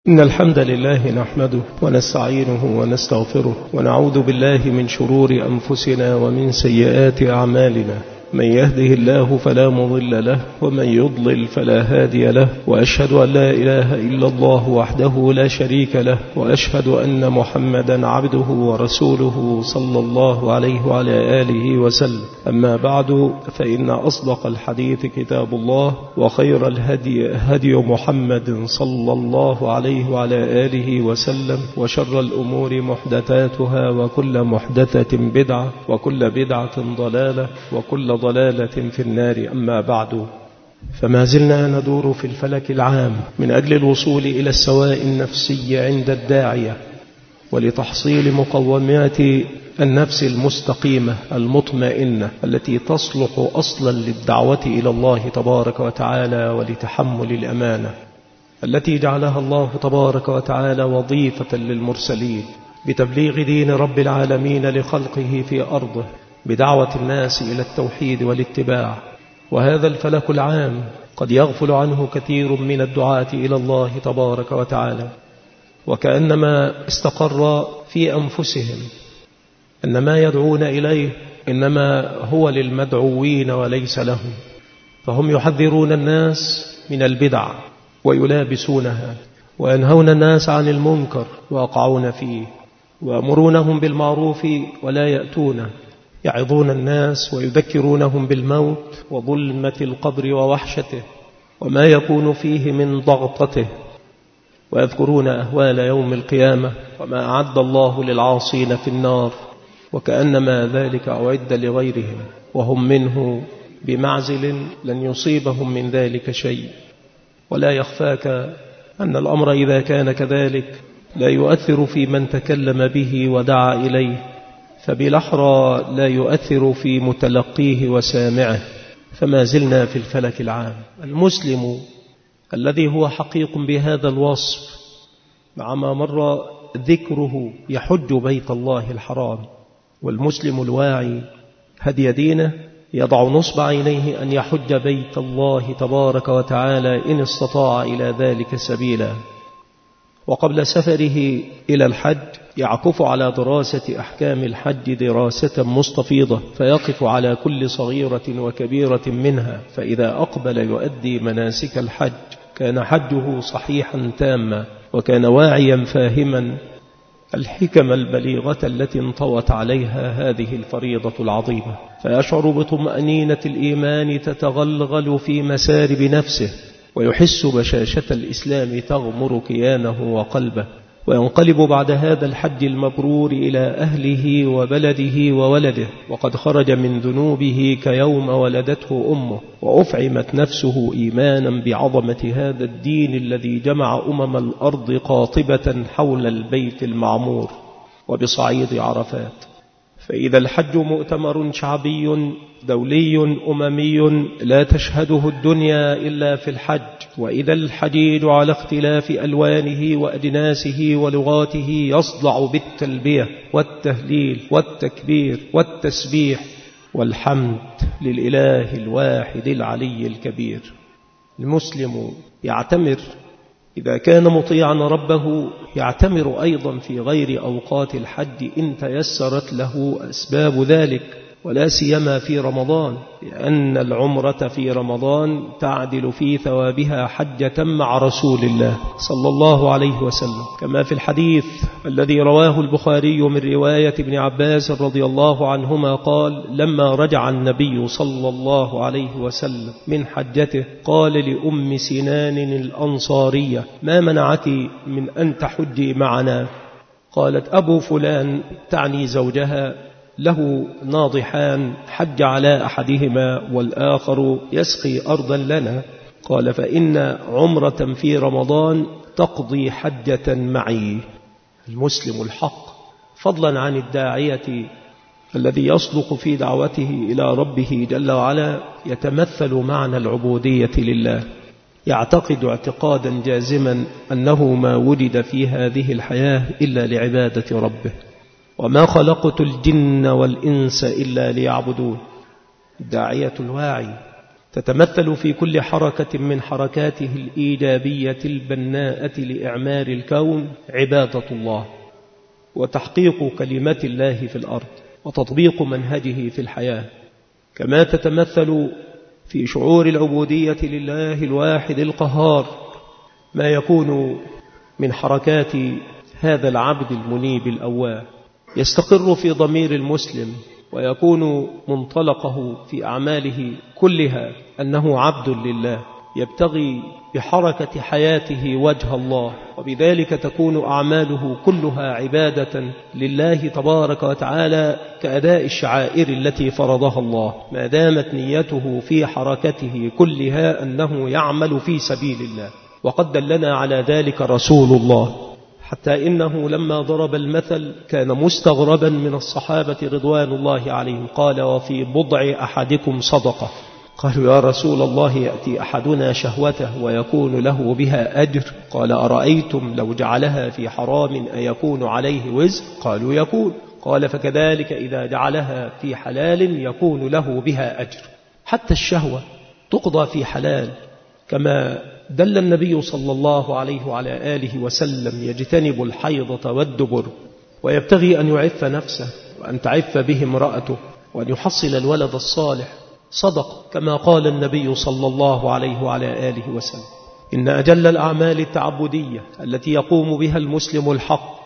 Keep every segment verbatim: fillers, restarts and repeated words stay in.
إن الحمد لله نحمده ونستعينه ونستغفره ونعوذ بالله من شرور أنفسنا ومن سيئات أعمالنا. من يهده الله فلا مضل له ومن يضلل فلا هادي له، وأشهد أن لا إله إلا الله وحده لا شريك له، وأشهد أن محمدا عبده ورسوله صلى الله عليه وعلى آله وسلم. أما بعد، فإن أصدق الحديث كتاب الله، وخير الهدي هدي محمد صلى الله عليه وعلى آله وسلم، وشر الأمور محدثاتها، وكل محدثة بدعة، وكل بدعة ضلالة، وكل ضلالة في النار. أما بعد، فما زلنا ندور في الفلك العام من أجل الوصول إلى السواء النفسي عند الداعية، ولتحصيل مقومات النفس المستقيمة المطمئنة التي تصلح أصلا للدعوة إلى الله تبارك وتعالى، ولتحمل الأمانة التي جعلها الله تبارك وتعالى وظيفة للمرسلين بتبليغ دين رب العالمين لخلقه في أرضه، بدعوة الناس إلى التوحيد والاتباع. وهذا الفلك العام قد يغفل عنه كثير من الدعاة إلى الله تبارك وتعالى، وكأنما استقر في أنفسهم أن ما يدعون إليه إنما هو للمدعوين وليس لهم، فهم يحذرون الناس من البدع ويلابسونها، وينهون الناس عن المنكر ويقعون فيه، ويأمرونهم بالمعروف ولا يأتونه، يعظون الناس ويذكرونهم بالموت وظلمة القبر ووحشته وما يكون فيه من ضغطته، ويذكرون أهوال يوم القيامة وما أعد الله للعاصين في النار، وكأنما ذلك أعد لغيرهم وهم منه بمعزل، لن يصيبهم من ذلك شيء. ولا يخفاك أن الأمر إذا كان كذلك لا يؤثر في من تكلم به ودعا إليه، فبالأحرى لا يؤثر في متلقيه وسامعه. فما زلنا في الفلك العام. المسلم الذي هو حقيق بهذا الوصف مع ما مر ذكره يحج بيت الله الحرام، والمسلم الواعي هدي دينه يضع نصب عينيه أن يحج بيت الله تبارك وتعالى إن استطاع إلى ذلك سبيلا. وقبل سفره إلى الحج يعكف على دراسة أحكام الحج دراسة مستفيضة، فيقف على كل صغيرة وكبيرة منها، فإذا أقبل يؤدي مناسك الحج كان حجه صحيحا تاما، وكان واعيا فاهما الحكم البليغة التي انطوت عليها هذه الفريضة العظيمة، فيشعر بطمأنينة الإيمان تتغلغل في مسارب نفسه، ويحس بشاشة الإسلام تغمر كيانه وقلبه، وينقلب بعد هذا الحج المبرور إلى أهله وبلده وولده، وقد خرج من ذنوبه كيوم ولدته أمه، وأفعمت نفسه إيمانا بعظمة هذا الدين الذي جمع أمم الأرض قاطبة حول البيت المعمور وبصعيد عرفات. فإذا الحج مؤتمر شعبي دولي أممي لا تشهده الدنيا إلا في الحج، وإذا الحجيج على اختلاف ألوانه وأجناسه ولغاته يصدع بالتلبية والتهليل والتكبير والتسبيح والحمد للإله الواحد العلي الكبير. المسلم يعتمر إذا كان مطيعا ربه، يعتمر أيضا في غير أوقات الحج إن تيسرت له أسباب ذلك، ولا سيما في رمضان، لأن العمرة في رمضان تعدل في ثوابها حجة مع رسول الله صلى الله عليه وسلم، كما في الحديث الذي رواه البخاري من رواية ابن عباس رضي الله عنهما قال: لما رجع النبي صلى الله عليه وسلم من حجته قال لأم سنان الأنصارية: ما منعك من أن تحجي معنا؟ قالت: أبو فلان، تعني زوجها، له ناضحان حج على أحدهما والآخر يسقي أرضا لنا. قال: فإن عمرة في رمضان تقضي حجة معي. المسلم الحق فضلا عن الداعية الذي يصدق في دعوته إلى ربه جل وعلا يتمثل معنى العبودية لله، يعتقد اعتقادا جازما أنه ما وجد في هذه الحياة إلا لعبادة ربه، وما خلقت الجن والإنس إلا ليعبدون. الداعية الواعي تتمثل في كل حركة من حركاته الإيجابية البناءة لإعمار الكون عبادة الله، وتحقيق كلمات الله في الأرض، وتطبيق منهجه في الحياة، كما تتمثل في شعور العبودية لله الواحد القهار ما يكون من حركات هذا العبد المنيب الأواه، يستقر في ضمير المسلم، ويكون منطلقه في أعماله كلها أنه عبد لله يبتغي بحركة حياته وجه الله، وبذلك تكون أعماله كلها عبادة لله تبارك وتعالى كأداء الشعائر التي فرضها الله، ما دامت نيته في حركته كلها أنه يعمل في سبيل الله. وقد دلنا على ذلك رسول الله، حتى إنه لما ضرب المثل كان مستغربا من الصحابة رضوان الله عليهم، قال: وفي بضع أحدكم صدقة. قالوا: يا رسول الله، يأتي أحدنا شهوته ويكون له بها أجر؟ قال: أرأيتم لو جعلها في حرام أيكون عليه وزر؟ قالوا: يكون. قال: فكذلك إذا جعلها في حلال يكون له بها أجر. حتى الشهوة تقضى في حلال، كما دل النبي صلى الله عليه وعلى آله وسلم: يجتنب الحيضة والدبر، ويبتغي أن يعف نفسه وأن تعف به امرأته وأن يحصل الولد الصالح. صدق كما قال النبي صلى الله عليه وعلى آله وسلم: إن أجل الأعمال التعبدية التي يقوم بها المسلم الحق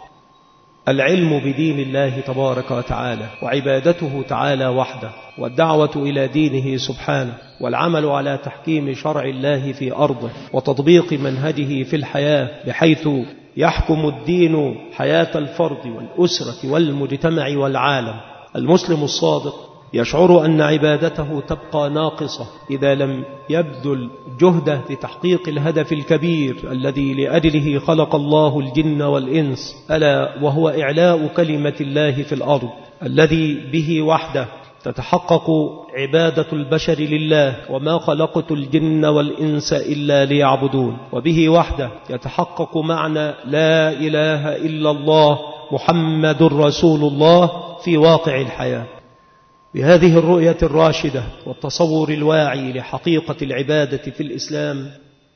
العلم بدين الله تبارك وتعالى، وعبادته تعالى وحده، والدعوة إلى دينه سبحانه، والعمل على تحكيم شرع الله في أرضه، وتطبيق منهجه في الحياة، بحيث يحكم الدين حياة الفرد والأسرة والمجتمع والعالم. المسلم الصادق يشعر أن عبادته تبقى ناقصة إذا لم يبذل جهده لتحقيق الهدف الكبير الذي لأجله خلق الله الجن والإنس، ألا وهو إعلاء كلمة الله في الأرض، الذي به وحده تتحقق عبادة البشر لله، وما خلقت الجن والإنس إلا ليعبدون، وبه وحده يتحقق معنى لا إله إلا الله محمد رسول الله في واقع الحياة. بهذه الرؤية الراشدة والتصور الواعي لحقيقة العبادة في الإسلام،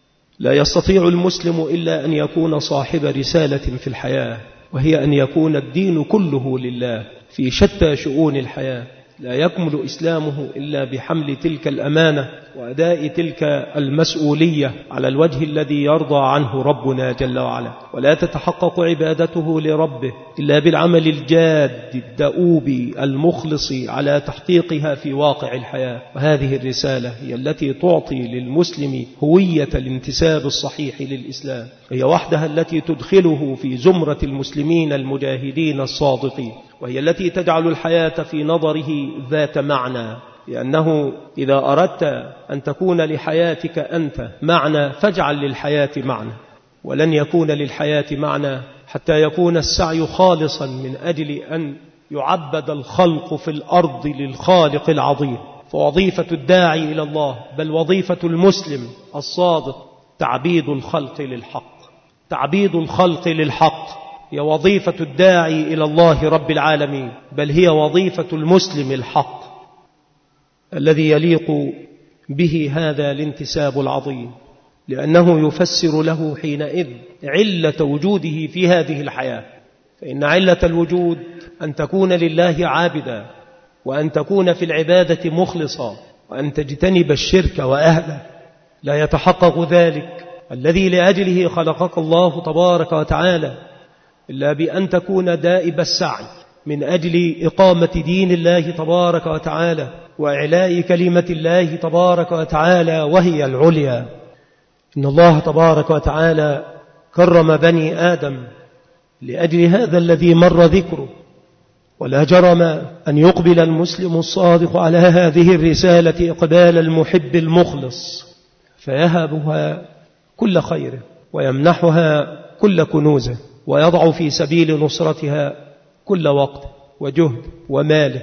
لا يستطيع المسلم إلا أن يكون صاحب رسالة في الحياة، وهي أن يكون الدين كله لله في شتى شؤون الحياة. لا يكمل إسلامه إلا بحمل تلك الأمانة وأداء تلك المسؤولية على الوجه الذي يرضى عنه ربنا جل وعلا، ولا تتحقق عبادته لربه إلا بالعمل الجاد الدؤوب المخلص على تحقيقها في واقع الحياة. وهذه الرسالة هي التي تعطي للمسلم هوية الانتساب الصحيح للإسلام، هي وحدها التي تدخله في زمرة المسلمين المجاهدين الصادقين، وهي التي تجعل الحياة في نظره ذات معنى، لأنه إذا أردت أن تكون لحياتك أنت معنى فاجعل للحياة معنى، ولن يكون للحياة معنى حتى يكون السعي خالصا من أجل أن يعبد الخلق في الأرض للخالق العظيم. فوظيفة الداعي إلى الله، بل وظيفة المسلم الصادق، تعبيد الخلق للحق. تعبيد الخلق للحق هي وظيفة الداعي إلى الله رب العالمين، بل هي وظيفة المسلم الحق الذي يليق به هذا الانتساب العظيم، لأنه يفسر له حينئذ علة وجوده في هذه الحياة. فإن علة الوجود أن تكون لله عابدا، وأن تكون في العبادة مخلصا، وأن تجتنب الشرك وأهله. لا يتحقق ذلك الذي لأجله خلقك الله تبارك وتعالى إلا بأن تكون دائب السعي من أجل إقامة دين الله تبارك وتعالى وإعلاء كلمة الله تبارك وتعالى وهي العليا. إن الله تبارك وتعالى كرم بني آدم لأجل هذا الذي مر ذكره، ولا جرم أن يقبل المسلم الصادق على هذه الرسالة إقبال المحب المخلص، فيهبها كل خير ويمنحها كل كنوزه، ويضع في سبيل نصرتها كل وقت وجهد وماله،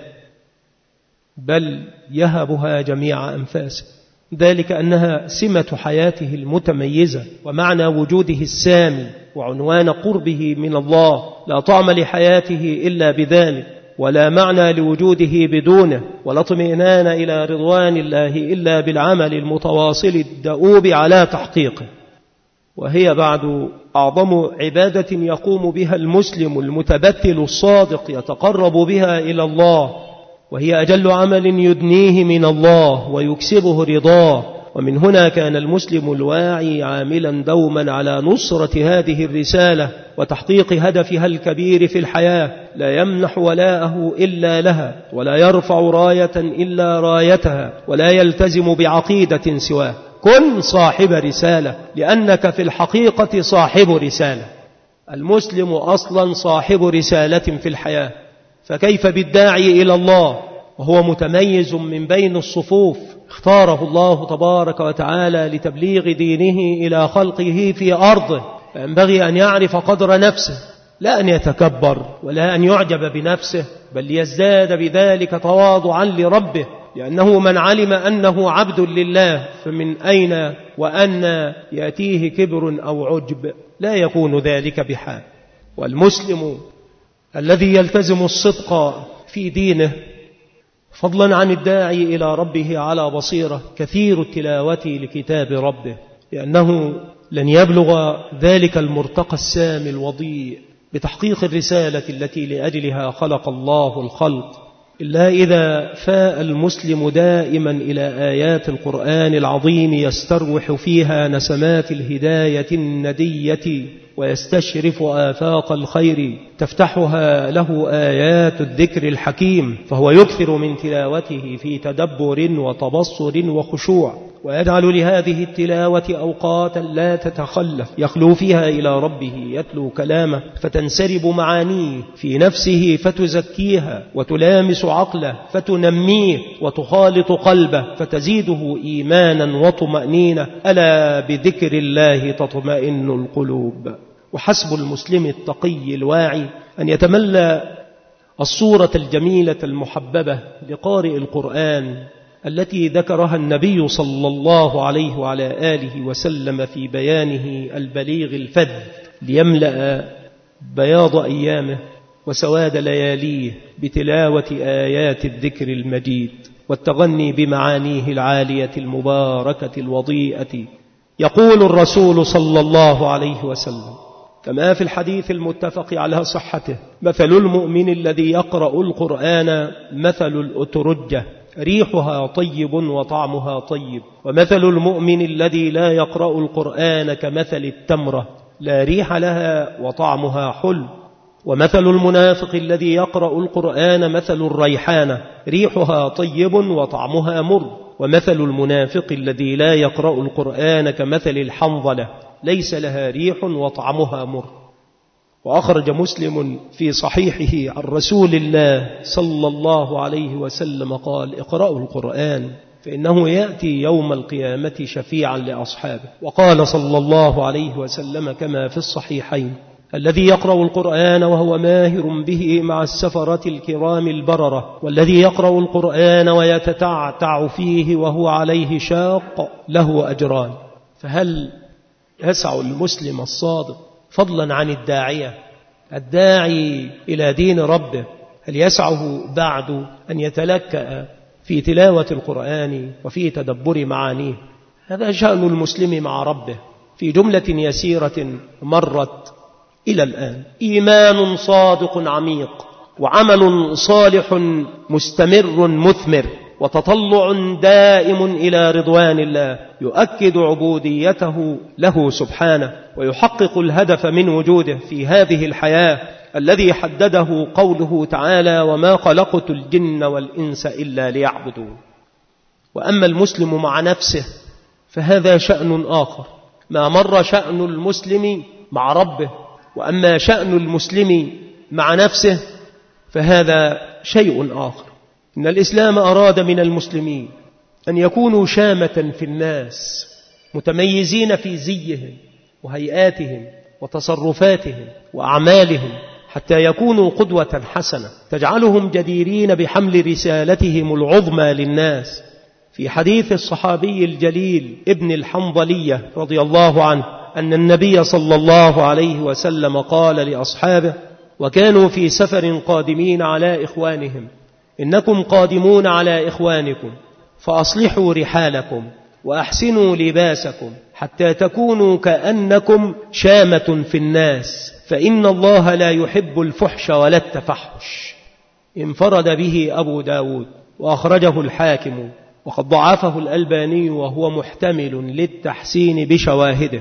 بل يهبها جميع أنفاسه. ذلك أنها سمة حياته المتميزة ومعنى وجوده السامي وعنوان قربه من الله، لا طعم لحياته إلا بذلك. ولا معنى لوجوده بدونه، ولا اطمئنان إلى رضوان الله إلا بالعمل المتواصل الدؤوب على تحقيقه. وهي بعد أعظم عبادة يقوم بها المسلم المتبتل الصادق يتقرب بها إلى الله، وهي أجل عمل يدنيه من الله ويكسبه رضاه. ومن هنا كان المسلم الواعي عاملا دوما على نصرة هذه الرسالة وتحقيق هدفها الكبير في الحياة، لا يمنح ولاءه إلا لها، ولا يرفع راية إلا رايتها، ولا يلتزم بعقيدة سواه. كن صاحب رسالة، لأنك في الحقيقة صاحب رسالة. المسلم أصلا صاحب رسالة في الحياة، فكيف بالداعي إلى الله وهو متميز من بين الصفوف، اختاره الله تبارك وتعالى لتبليغ دينه إلى خلقه في أرضه، فينبغي أن يعرف قدر نفسه، لا أن يتكبر ولا أن يعجب بنفسه، بل ليزداد بذلك تواضعا لربه، لأنه من علم أنه عبد لله فمن أين وأن يأتيه كبر أو عجب، لا يكون ذلك بحال. والمسلم الذي يلتزم الصدق في دينه فضلا عن الداعي إلى ربه على بصيرة كثير التلاوة لكتاب ربه، لأنه لن يبلغ ذلك المرتقى السامي الوضيء بتحقيق الرسالة التي لأجلها خلق الله الخلق إلا إذا فاء المسلم دائما إلى آيات القرآن العظيم يستروح فيها نسمات الهداية الندية، ويستشرف آفاق الخير تفتحها له آيات الذكر الحكيم، فهو يكثر من تلاوته في تدبر وتبصر وخشوع، ويجعل لهذه التلاوة أوقاتا لا تتخلف يخلو فيها إلى ربه، يتلو كلامه فتنسرب معانيه في نفسه فتزكيها، وتلامس عقله فتنميه، وتخالط قلبه فتزيده إيمانا وطمأنينة. ألا بذكر الله تطمئن القلوب. وحسب المسلم التقي الواعي أن يتملى الصورة الجميلة المحببة لقارئ القرآن التي ذكرها النبي صلى الله عليه وعلى آله وسلم في بيانه البليغ الفذ، ليملأ بياض أيامه وسواد لياليه بتلاوة آيات الذكر المجيد والتغني بمعانيه العالية المباركة الوضيئة. يقول الرسول صلى الله عليه وسلم كما في الحديث المتفق على صحته: مثل المؤمن الذي يقرأ القرآن مثل الأترجة ريحها طيب وطعمها طيب، ومثل المؤمن الذي لا يقرأ القرآن كمثل التمرة لا ريح لها وطعمها حلو، ومثل المنافق الذي يقرأ القرآن مثل الريحانة ريحها طيب وطعمها مر، ومثل المنافق الذي لا يقرأ القرآن كمثل الحنظلة ليس لها ريح وطعمها مر. وأخرج مسلم في صحيحه عن رسول الله صلى الله عليه وسلم قال: اقرأوا القرآن فإنه يأتي يوم القيامة شفيعا لأصحابه. وقال صلى الله عليه وسلم كما في الصحيحين: الذي يقرأ القرآن وهو ماهر به مع السفرة الكرام البررة، والذي يقرأ القرآن ويتتعتع فيه وهو عليه شاق له أجران. فهل يسع المسلم الصادق فضلا عن الداعية الداعي إلى دين ربه، هل يسعه بعد أن يتلكأ في تلاوة القرآن وفي تدبر معانيه؟ هذا شأن المسلم مع ربه في جملة يسيرة مرت إلى الآن: إيمان صادق عميق، وعمل صالح مستمر مثمر، وتطلع دائم إلى رضوان الله يؤكد عبوديته له سبحانه، ويحقق الهدف من وجوده في هذه الحياة الذي حدده قوله تعالى: وما خلقت الجن والإنس إلا ليعبدون. وأما المسلم مع نفسه فهذا شأن آخر، ما مر شأن المسلم مع ربه. وأما شأن المسلم مع نفسه فهذا شيء آخر. إن الإسلام أراد من المسلمين أن يكونوا شامة في الناس، متميزين في زيهم وهيئاتهم وتصرفاتهم وأعمالهم، حتى يكونوا قدوة حسنة تجعلهم جديرين بحمل رسالتهم العظمى للناس. في حديث الصحابي الجليل ابن الحنظلية رضي الله عنه أن النبي صلى الله عليه وسلم قال لأصحابه: وكانوا في سفر قادمين على إخوانهم: إنكم قادمون على إخوانكم فأصلحوا رحالكم وأحسنوا لباسكم حتى تكونوا كأنكم شامة في الناس، فإن الله لا يحب الفحش ولا التفحش. انفرد به أبو داود وأخرجه الحاكم، وقد ضعفه الألباني وهو محتمل للتحسين بشواهده،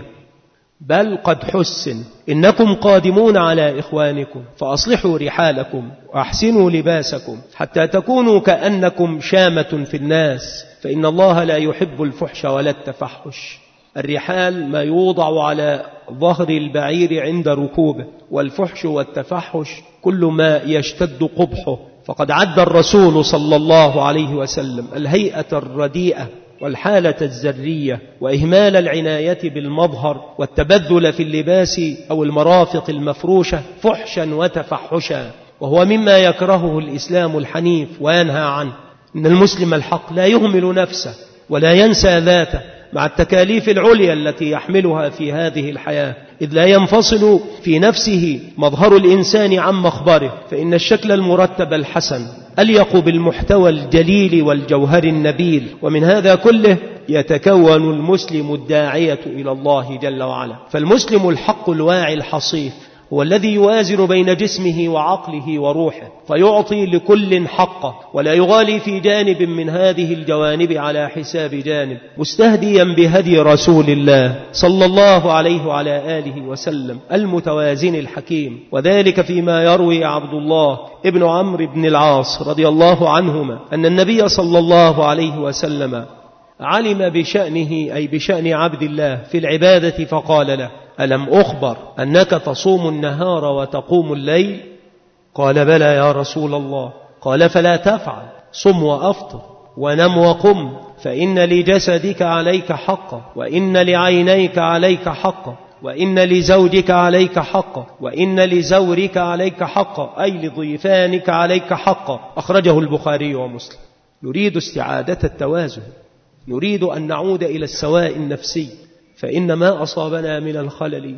بل قد حسن: إنكم قادمون على إخوانكم فأصلحوا رحالكم وأحسنوا لباسكم حتى تكونوا كأنكم شامة في الناس، فإن الله لا يحب الفحش ولا التفحش. الرحال ما يوضع على ظهر البعير عند ركوبه، والفحش والتفحش كل ما يشتد قبحه. فقد عد الرسول صلى الله عليه وسلم الهيئة الرديئة والحالة الزرية وإهمال العناية بالمظهر والتبذل في اللباس أو المرافق المفروشة فحشا وتفحشا، وهو مما يكرهه الإسلام الحنيف وينهى عنه. إن المسلم الحق لا يهمل نفسه ولا ينسى ذاته مع التكاليف العليا التي يحملها في هذه الحياة، إذ لا ينفصل في نفسه مظهر الإنسان عن مخبره، فإن الشكل المرتب الحسن أليق بالمحتوى الجليل والجوهر النبيل. ومن هذا كله يتكون المسلم الداعية إلى الله جل وعلا. فالمسلم الحق الواعي الحصيف هو الذي يوازن بين جسمه وعقله وروحه، فيعطي لكل حقه ولا يغالي في جانب من هذه الجوانب على حساب جانب، مستهديا بهدي رسول الله صلى الله عليه وعلى آله وسلم المتوازن الحكيم. وذلك فيما يروي عبد الله ابن عمرو بن العاص رضي الله عنهما أن النبي صلى الله عليه وسلم علم بشأنه، أي بشأن عبد الله في العبادة، فقال له: ألم أخبر أنك تصوم النهار وتقوم الليل؟ قال: بلى يا رسول الله. قال: فلا تفعل، صم وأفطر ونم وقم، فإن لجسدك عليك حقا، وإن لعينيك عليك حقا، وإن لزوجك عليك حقا، وإن لزورك عليك حقا، أي لضيفانك عليك حقا. أخرجه البخاري ومسلم. نريد استعادة التوازن، نريد أن نعود إلى السواء النفسي، فإن ما أصابنا من الخلل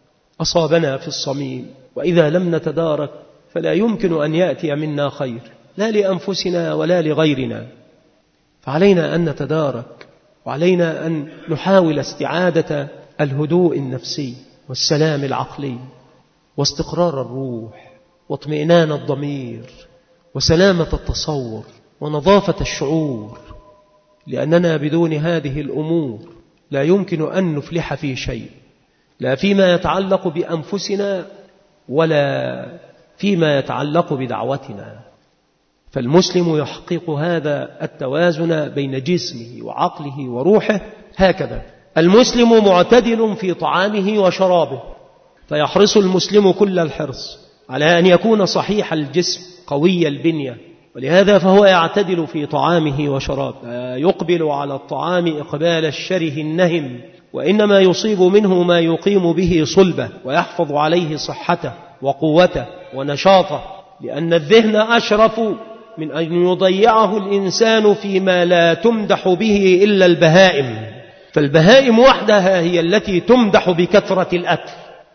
أصابنا في الصميم، وإذا لم نتدارك فلا يمكن أن يأتي منا خير، لا لأنفسنا ولا لغيرنا. فعلينا أن نتدارك، وعلينا أن نحاول استعادة الهدوء النفسي والسلام العقلي واستقرار الروح واطمئنان الضمير وسلامة التصور ونظافة الشعور، لأننا بدون هذه الأمور لا يمكن أن نفلح في شيء، لا فيما يتعلق بأنفسنا ولا فيما يتعلق بدعوتنا. فالمسلم يحقق هذا التوازن بين جسمه وعقله وروحه هكذا. المسلم معتدل في طعامه وشرابه، فيحرص المسلم كل الحرص على أن يكون صحيح الجسم قوي البنية، ولهذا فهو يعتدل في طعامه وشرابه، لا يقبل على الطعام إقبال الشره النهم، وإنما يصيب منه ما يقيم به صلبه ويحفظ عليه صحته وقوته ونشاطه، لأن الذهن أشرف من أن يضيعه الإنسان فيما لا تمدح به إلا البهائم. فالبهائم وحدها هي التي تمدح بكثرة الأكل،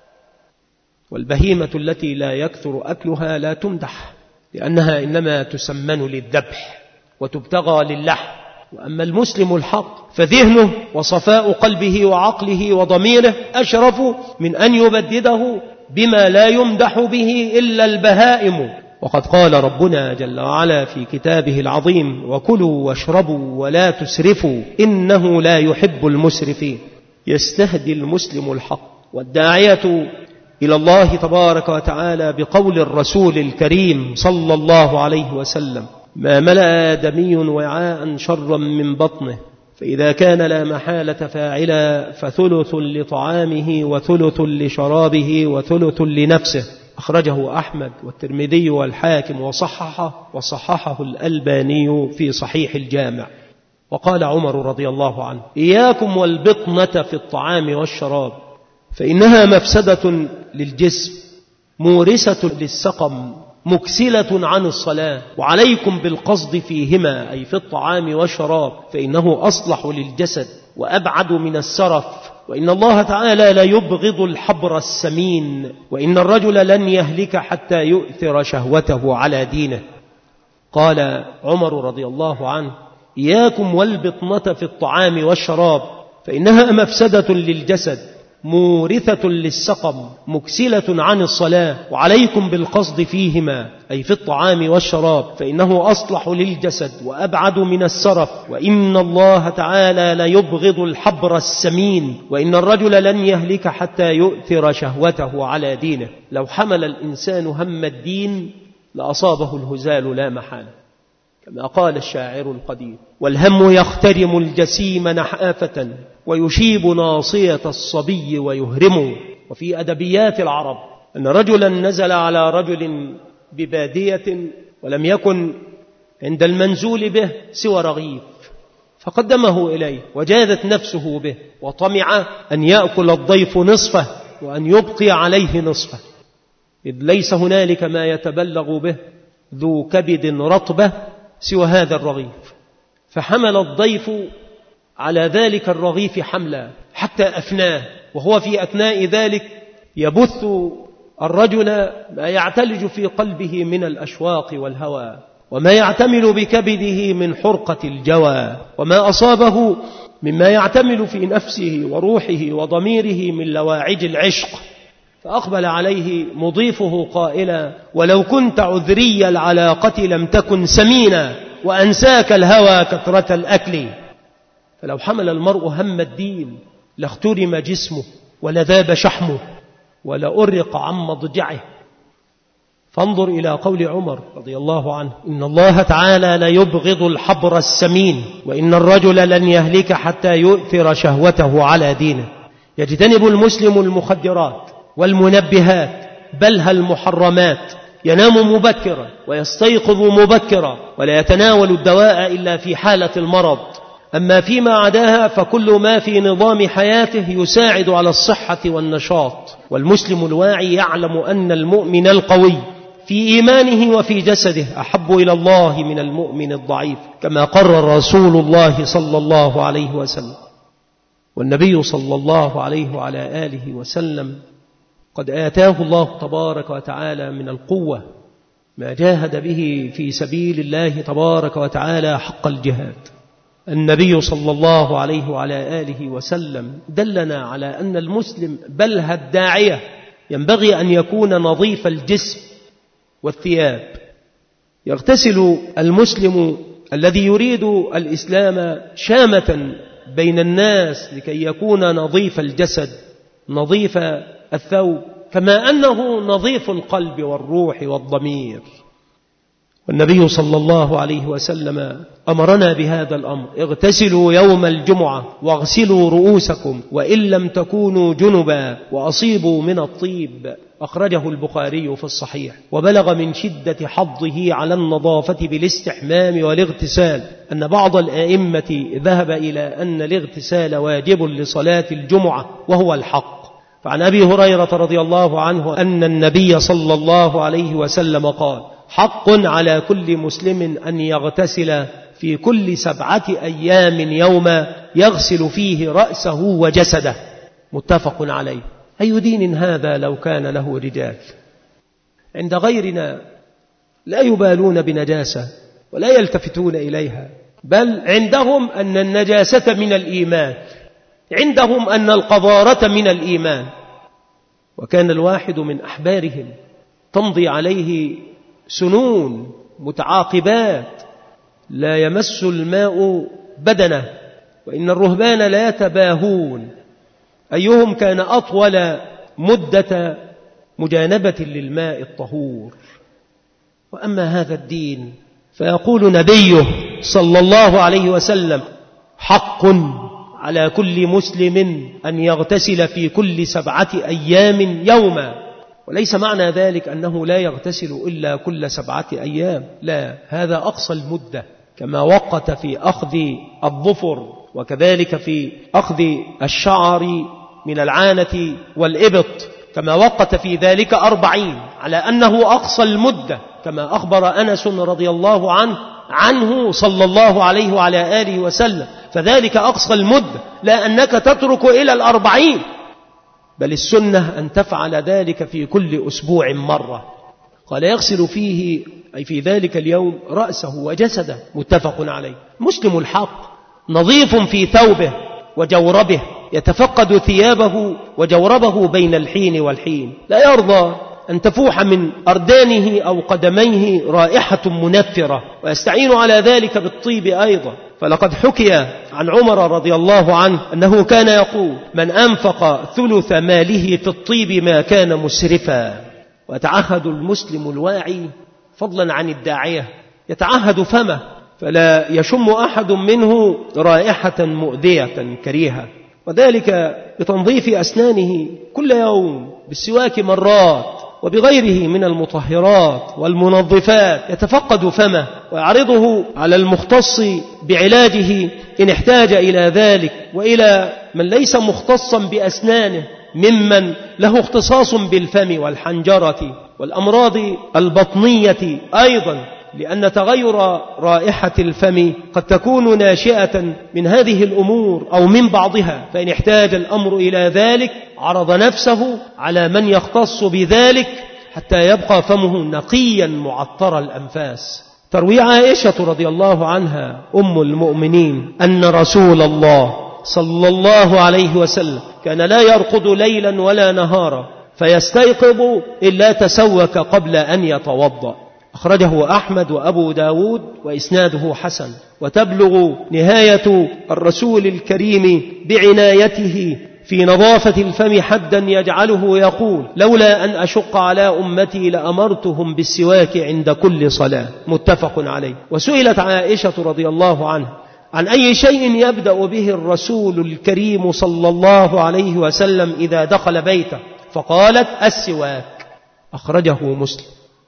والبهيمة التي لا يكثر أكلها لا تمدح، لأنها إنما تسمن للذبح وتبتغى للحم. وأما المسلم الحق فذهنه وصفاء قلبه وعقله وضميره أشرف من أن يبدده بما لا يمدح به إلا البهائم. وقد قال ربنا جل وعلا في كتابه العظيم: وكلوا واشربوا ولا تسرفوا إنه لا يحب المسرفين. يستهدي المسلم الحق والداعية إلى الله تبارك وتعالى بقول الرسول الكريم صلى الله عليه وسلم: ما ملأ آدمي وعاء شرا من بطنه، فإذا كان لا محالة فاعلا فثلث لطعامه وثلث لشرابه وثلث لنفسه. أخرجه أحمد والترمذي والحاكم وصححه وصححه الألباني في صحيح الجامع. وقال عمر رضي الله عنه: إياكم والبطنة في الطعام والشراب، فإنها مفسدة للجسم مورثة للسقم مكسلة عن الصلاة، وعليكم بالقصد فيهما، أي في الطعام والشراب، فإنه أصلح للجسد وأبعد من السرف وإن الله تعالى لا يبغض الحبر السمين، وإن الرجل لن يهلك حتى يؤثر شهوته على دينه. قال عمر رضي الله عنه: إياكم والبطنة في الطعام والشراب، فإنها مفسدة للجسد مورثة للسقم مكسلة عن الصلاة، وعليكم بالقصد فيهما، أي في الطعام والشراب، فإنه أصلح للجسد وأبعد من السرف، وإن الله تعالى لا يبغض الحبر السمين، وإن الرجل لن يهلك حتى يؤثر شهوته على دينه. لو حمل الإنسان هم الدين لأصابه الهزال لا محالة، كما قال الشاعر القديم: والهم يخترم الجسيم نحافة، ويشيب ناصية الصبي ويهرم. وفي أدبيات العرب أن رجلا نزل على رجل ببادية ولم يكن عند المنزول به سوى رغيف، فقدمه إليه وجادت نفسه به، وطمع أن يأكل الضيف نصفه وأن يبقي عليه نصفه، إذ ليس هنالك ما يتبلغ به ذو كبد رطبة سوى هذا الرغيف. فحمل الضيف على ذلك الرغيف حملا حتى أفناه، وهو في أثناء ذلك يبث الرجل ما يعتلج في قلبه من الأشواق والهوى، وما يعتمل بكبده من حرقة الجوى، وما أصابه مما يعتمل في نفسه وروحه وضميره من لواعج العشق. فأقبل عليه مضيفه قائلا: ولو كنت عذري العلاقة لم تكن سمينا، وأنساك الهوى كثرة الأكل. فلو حمل المرء هم الدين لاخترم جسمه ولذاب شحمه ولأرق عن مضجعه. فانظر إلى قول عمر رضي الله عنه: إن الله تعالى لا يبغض الحبر السمين، وإن الرجل لن يهلك حتى يؤثر شهوته على دينه. يجتنب المسلم المخدرات والمنبهات بلها المحرمات، ينام مبكرا ويستيقظ مبكرا، ولا يتناول الدواء إلا في حالة المرض. أما فيما عداها فكل ما في نظام حياته يساعد على الصحة والنشاط. والمسلم الواعي يعلم أن المؤمن القوي في إيمانه وفي جسده أحب إلى الله من المؤمن الضعيف، كما قرر رسول الله صلى الله عليه وسلم. والنبي صلى الله عليه وعلى آله وسلم قد آتاه الله تبارك وتعالى من القوة ما جاهد به في سبيل الله تبارك وتعالى حق الجهاد. النبي صلى الله عليه وعلى آله وسلم دلنا على أن المسلم بل الداعية ينبغي أن يكون نظيف الجسم والثياب. يغتسل المسلم الذي يريد الإسلام شامة بين الناس لكي يكون نظيف الجسد نظيف الثوب، كما أنه نظيف القلب والروح والضمير. والنبي صلى الله عليه وسلم أمرنا بهذا الأمر: اغتسلوا يوم الجمعة واغسلوا رؤوسكم وإن لم تكونوا جنبا وأصيبوا من الطيب. أخرجه البخاري في الصحيح. وبلغ من شدة حظه على النظافة بالاستحمام والاغتسال أن بعض الآئمة ذهب إلى أن الاغتسال واجب لصلاة الجمعة، وهو الحق. فعن أبي هريرة رضي الله عنه أن النبي صلى الله عليه وسلم قال: حق على كل مسلم أن يغتسل في كل سبعة أيام يوما يغسل فيه رأسه وجسده. متفق عليه. أي دين هذا لو كان له رجال؟ عند غيرنا لا يبالون بنجاسة ولا يلتفتون إليها، بل عندهم أن النجاسة من الإيمان، عندهم أن القذارة من الإيمان. وكان الواحد من أحبارهم تمضي عليه سنون متعاقبات لا يمس الماء بدنه، وإن الرهبان لا يتباهون أيهم كان أطول مدة مجانبة للماء الطهور. وأما هذا الدين فيقول نبيه صلى الله عليه وسلم: حق على كل مسلم أن يغتسل في كل سبعة أيام يوما. وليس معنى ذلك أنه لا يغتسل إلا كل سبعة أيام، لا، هذا أقصى المدة، كما وقت في أخذ الظفر وكذلك في أخذ الشعر من العانة والإبط، كما وقت في ذلك أربعين على أنه أقصى المدة، كما أخبر أنس رضي الله عنه عنه صلى الله عليه وعلى آله وسلم، فذلك أقصى المدة، لا أنك تترك إلى الأربعين، بل السنة أن تفعل ذلك في كل أسبوع مرة. قال يغسل فيه أي في ذلك اليوم رأسه وجسده، متفق عليه. مسلم الحق نظيف في ثوبه وجوربه، يتفقد ثيابه وجوربه بين الحين والحين، لا يرضى أن تفوح من أردانه أو قدميه رائحة منفرة، ويستعين على ذلك بالطيب أيضا. فلقد حكي عن عمر رضي الله عنه أنه كان يقول: من أنفق ثلث ماله في الطيب ما كان مسرفا. ويتعهد المسلم الواعي فضلا عن الداعية، يتعهد فمه فلا يشم أحد منه رائحة مؤذية كريهة، وذلك بتنظيف أسنانه كل يوم بالسواك مرات وبغيره من المطهرات والمنظفات. يتفقد فمه ويعرضه على المختص بعلاجه إن احتاج إلى ذلك، وإلى من ليس مختصا بأسنانه ممن له اختصاص بالفم والحنجرة والأمراض البطنية أيضا، لأن تغير رائحة الفم قد تكون ناشئة من هذه الأمور أو من بعضها، فإن احتاج الأمر إلى ذلك عرض نفسه على من يختص بذلك حتى يبقى فمه نقيا معطر الأنفاس. تروي عائشة رضي الله عنها أم المؤمنين أن رسول الله صلى الله عليه وسلم كان لا يرقد ليلا ولا نهارا فيستيقظ إلا تسوك قبل أن يتوضأ. أخرجه أحمد وأبو داود وإسناده حسن. وتبلغ نهاية الرسول الكريم بعنايته في نظافة الفم حدا يجعله يقول: لولا أن أشق على أمتي لأمرتهم بالسواك عند كل صلاة، متفق عليه. وسئلت عائشة رضي الله عنها عن أي شيء يبدأ به الرسول الكريم صلى الله عليه وسلم إذا دخل بيته، فقالت: السواك. أخرجه مسلم.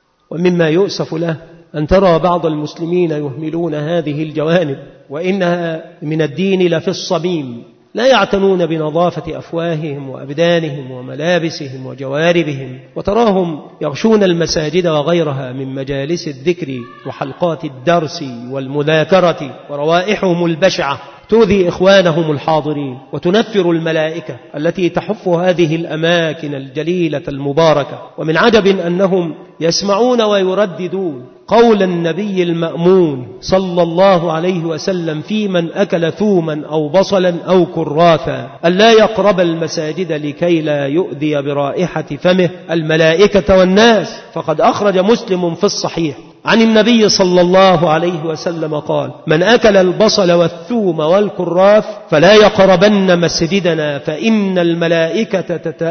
ومما يؤسف له أن ترى بعض المسلمين يهملون هذه الجوانب، وإنها من الدين لفي الصميم، لا يعتنون بنظافة أفواههم وأبدانهم وملابسهم وجواربهم، وتراهم يغشون المساجد وغيرها من مجالس الذكر وحلقات الدرس والمذاكرة، وروائحهم البشعة تؤذي إخوانهم الحاضرين وتنفر الملائكة التي تحف هذه الأماكن الجليلة المباركة. ومن عجب أنهم يسمعون ويرددون قول النبي المأمون صلى الله عليه وسلم في من أكل ثوما أو بصلا أو كراثا: ألا يقرب المساجد لكي لا يؤذي برائحة فمه الملائكة والناس. فقد أخرج مسلم في الصحيح عن النبي صلى الله عليه وسلم قال: من أكل البصل والثوم والكراث فلا يقربن مسجدنا فإن الملائكة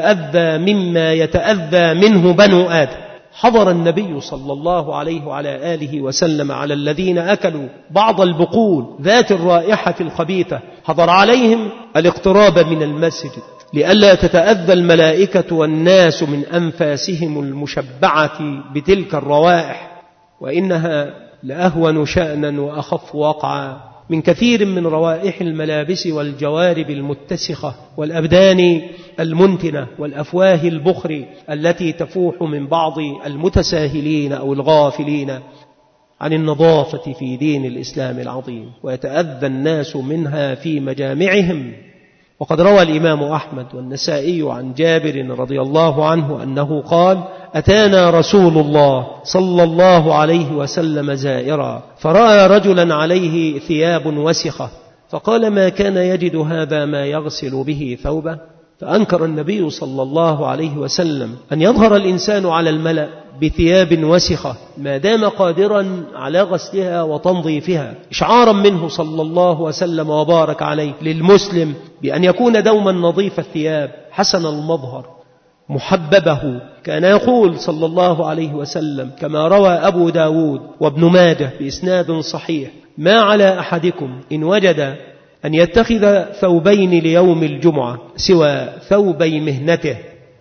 تتأذى مما يتأذى منه بنو آدم. حضر النبي صلى الله عليه وعلى آله وسلم على الذين أكلوا بعض البقول ذات الرائحة الخبيثة، حضر عليهم الاقتراب من المسجد لئلا تتأذى الملائكة والناس من أنفاسهم المشبعة بتلك الروائح، وإنها لأهون شأنا وأخف وقعا من كثير من روائح الملابس والجوارب المتسخة والأبدان المنتنة والأفواه البخر التي تفوح من بعض المتساهلين أو الغافلين عن النظافة في دين الإسلام العظيم، ويتأذى الناس منها في مجامعهم. وقد روى الإمام أحمد والنسائي عن جابر رضي الله عنه أنه قال: أتانا رسول الله صلى الله عليه وسلم زائرا فرأى رجلا عليه ثياب وسخة فقال: ما كان يجد هذا ما يغسل به ثوبه؟ فأنكر النبي صلى الله عليه وسلم أن يظهر الإنسان على الملأ بثياب وسخة ما دام قادرا على غسلها وتنظيفها، إشعارا منه صلى الله وسلم وبارك عليه للمسلم بأن يكون دوما نظيف الثياب حسن المظهر محببه. كان يقول صلى الله عليه وسلم كما روى أبو داود وابن ماجه بإسناد صحيح: ما على أحدكم إن وجد أن يتخذ ثوبين ليوم الجمعة سوى ثوبي مهنته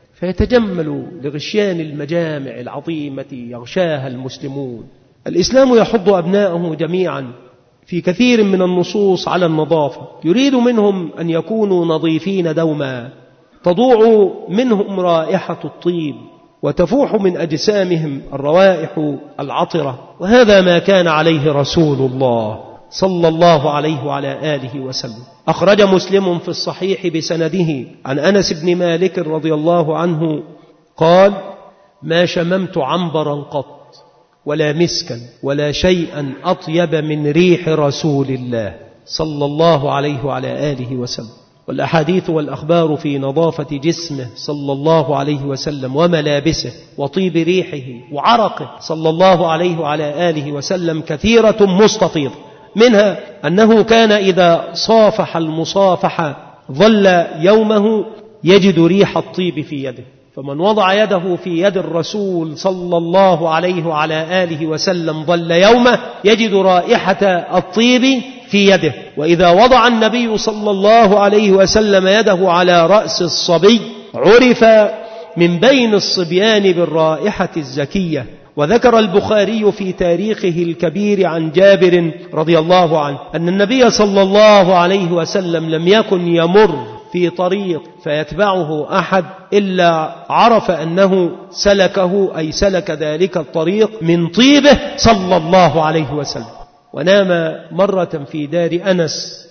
فيتجمل لغشيان المجامع العظيمة يغشاها المسلمون. الإسلام يحض أبناءه جميعا في كثير من النصوص على النظافة، يريد منهم أن يكونوا نظيفين دوما، تضوع منهم رائحة الطيب وتفوح من أجسامهم الروائح العطرة، وهذا ما كان عليه رسول الله صلى الله عليه وعلى آله وسلم. أخرج مسلم في الصحيح بسنده عن أنس بن مالك رضي الله عنه قال: ما شممت عنبرا قط ولا مسكا ولا شيئا أطيب من ريح رسول الله صلى الله عليه وعلى آله وسلم. والأحاديث والأخبار في نظافة جسمه صلى الله عليه وسلم وملابسه وطيب ريحه وعرقه صلى الله عليه وعلى آله وسلم كثيرة مستفيضة، منها أنه كان إذا صافح المصافحة ظل يومه يجد ريح الطيب في يده، فمن وضع يده في يد الرسول صلى الله عليه وعلى آله وسلم ظل يومه يجد رائحة الطيب في يده. وإذا وضع النبي صلى الله عليه وسلم يده على رأس الصبي عرف من بين الصبيان بالرائحة الزكية. وذكر البخاري في تاريخه الكبير عن جابر رضي الله عنه أن النبي صلى الله عليه وسلم لم يكن يمر في طريق فيتبعه أحد إلا عرف أنه سلكه أي سلك ذلك الطريق من طيبه صلى الله عليه وسلم. ونام مرة في دار أنس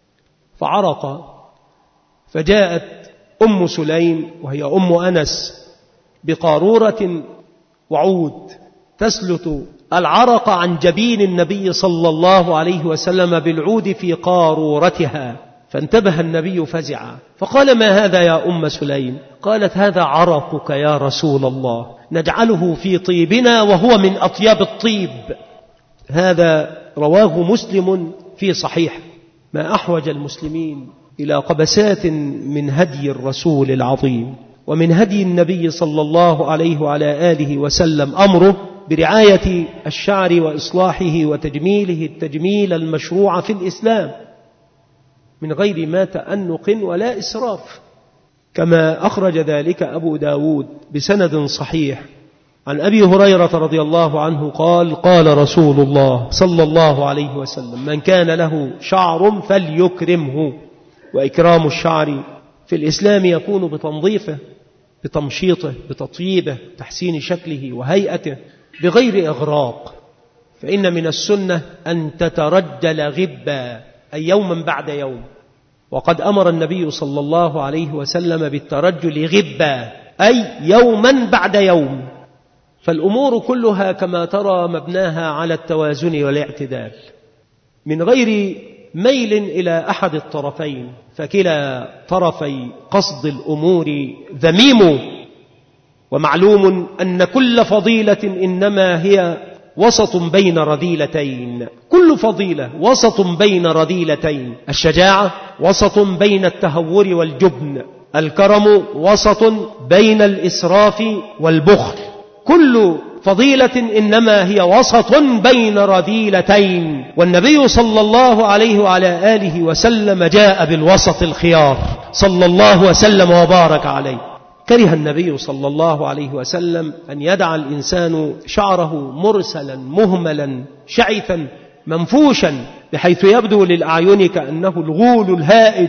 فعرق، فجاءت أم سليم وهي أم أنس بقارورة وعود تسلت العرق عن جبين النبي صلى الله عليه وسلم بالعود في قارورتها، فانتبه النبي فزعا فقال: ما هذا يا أم سليم؟ قالت: هذا عرقك يا رسول الله، نجعله في طيبنا وهو من أطيب الطيب. هذا رواه مسلم في صحيح. ما أحوج المسلمين إلى قبسات من هدي الرسول العظيم ومن هدي النبي صلى الله عليه وعلى آله وسلم أمره برعاية الشعر وإصلاحه وتجميله التجميل المشروع في الإسلام من غير ما تأنق ولا إسراف، كما أخرج ذلك أبو داود بسند صحيح عن أبي هريرة رضي الله عنه قال: قال رسول الله صلى الله عليه وسلم: من كان له شعر فليكرمه. وإكرام الشعر في الإسلام يكون بتنظيفه، بتمشيطه، بتطييبه، تحسين شكله وهيئته بغير إغراق. فإن من السنة أن تترجل غبا أي يوما بعد يوم، وقد أمر النبي صلى الله عليه وسلم بالترجل غبا أي يوما بعد يوم. فالأمور كلها كما ترى مبناها على التوازن والاعتدال من غير ميل إلى أحد الطرفين، فكلا طرفي قصد الأمور ذميم. ومعلوم أن كل فضيلة إنما هي وسط بين رذيلتين، كل فضيلة وسط بين رذيلتين. الشجاعة وسط بين التهور والجبن، الكرم وسط بين الإسراف والبخل. كل فضيلة إنما هي وسط بين رذيلتين، والنبي صلى الله عليه وعلى آله وسلم جاء بالوسط الخيار صلى الله وسلم وبارك عليه. كره النبي صلى الله عليه وسلم أن يدع الإنسان شعره مرسلا مهملا شعثا منفوشا بحيث يبدو للأعين كأنه الغول الهائج.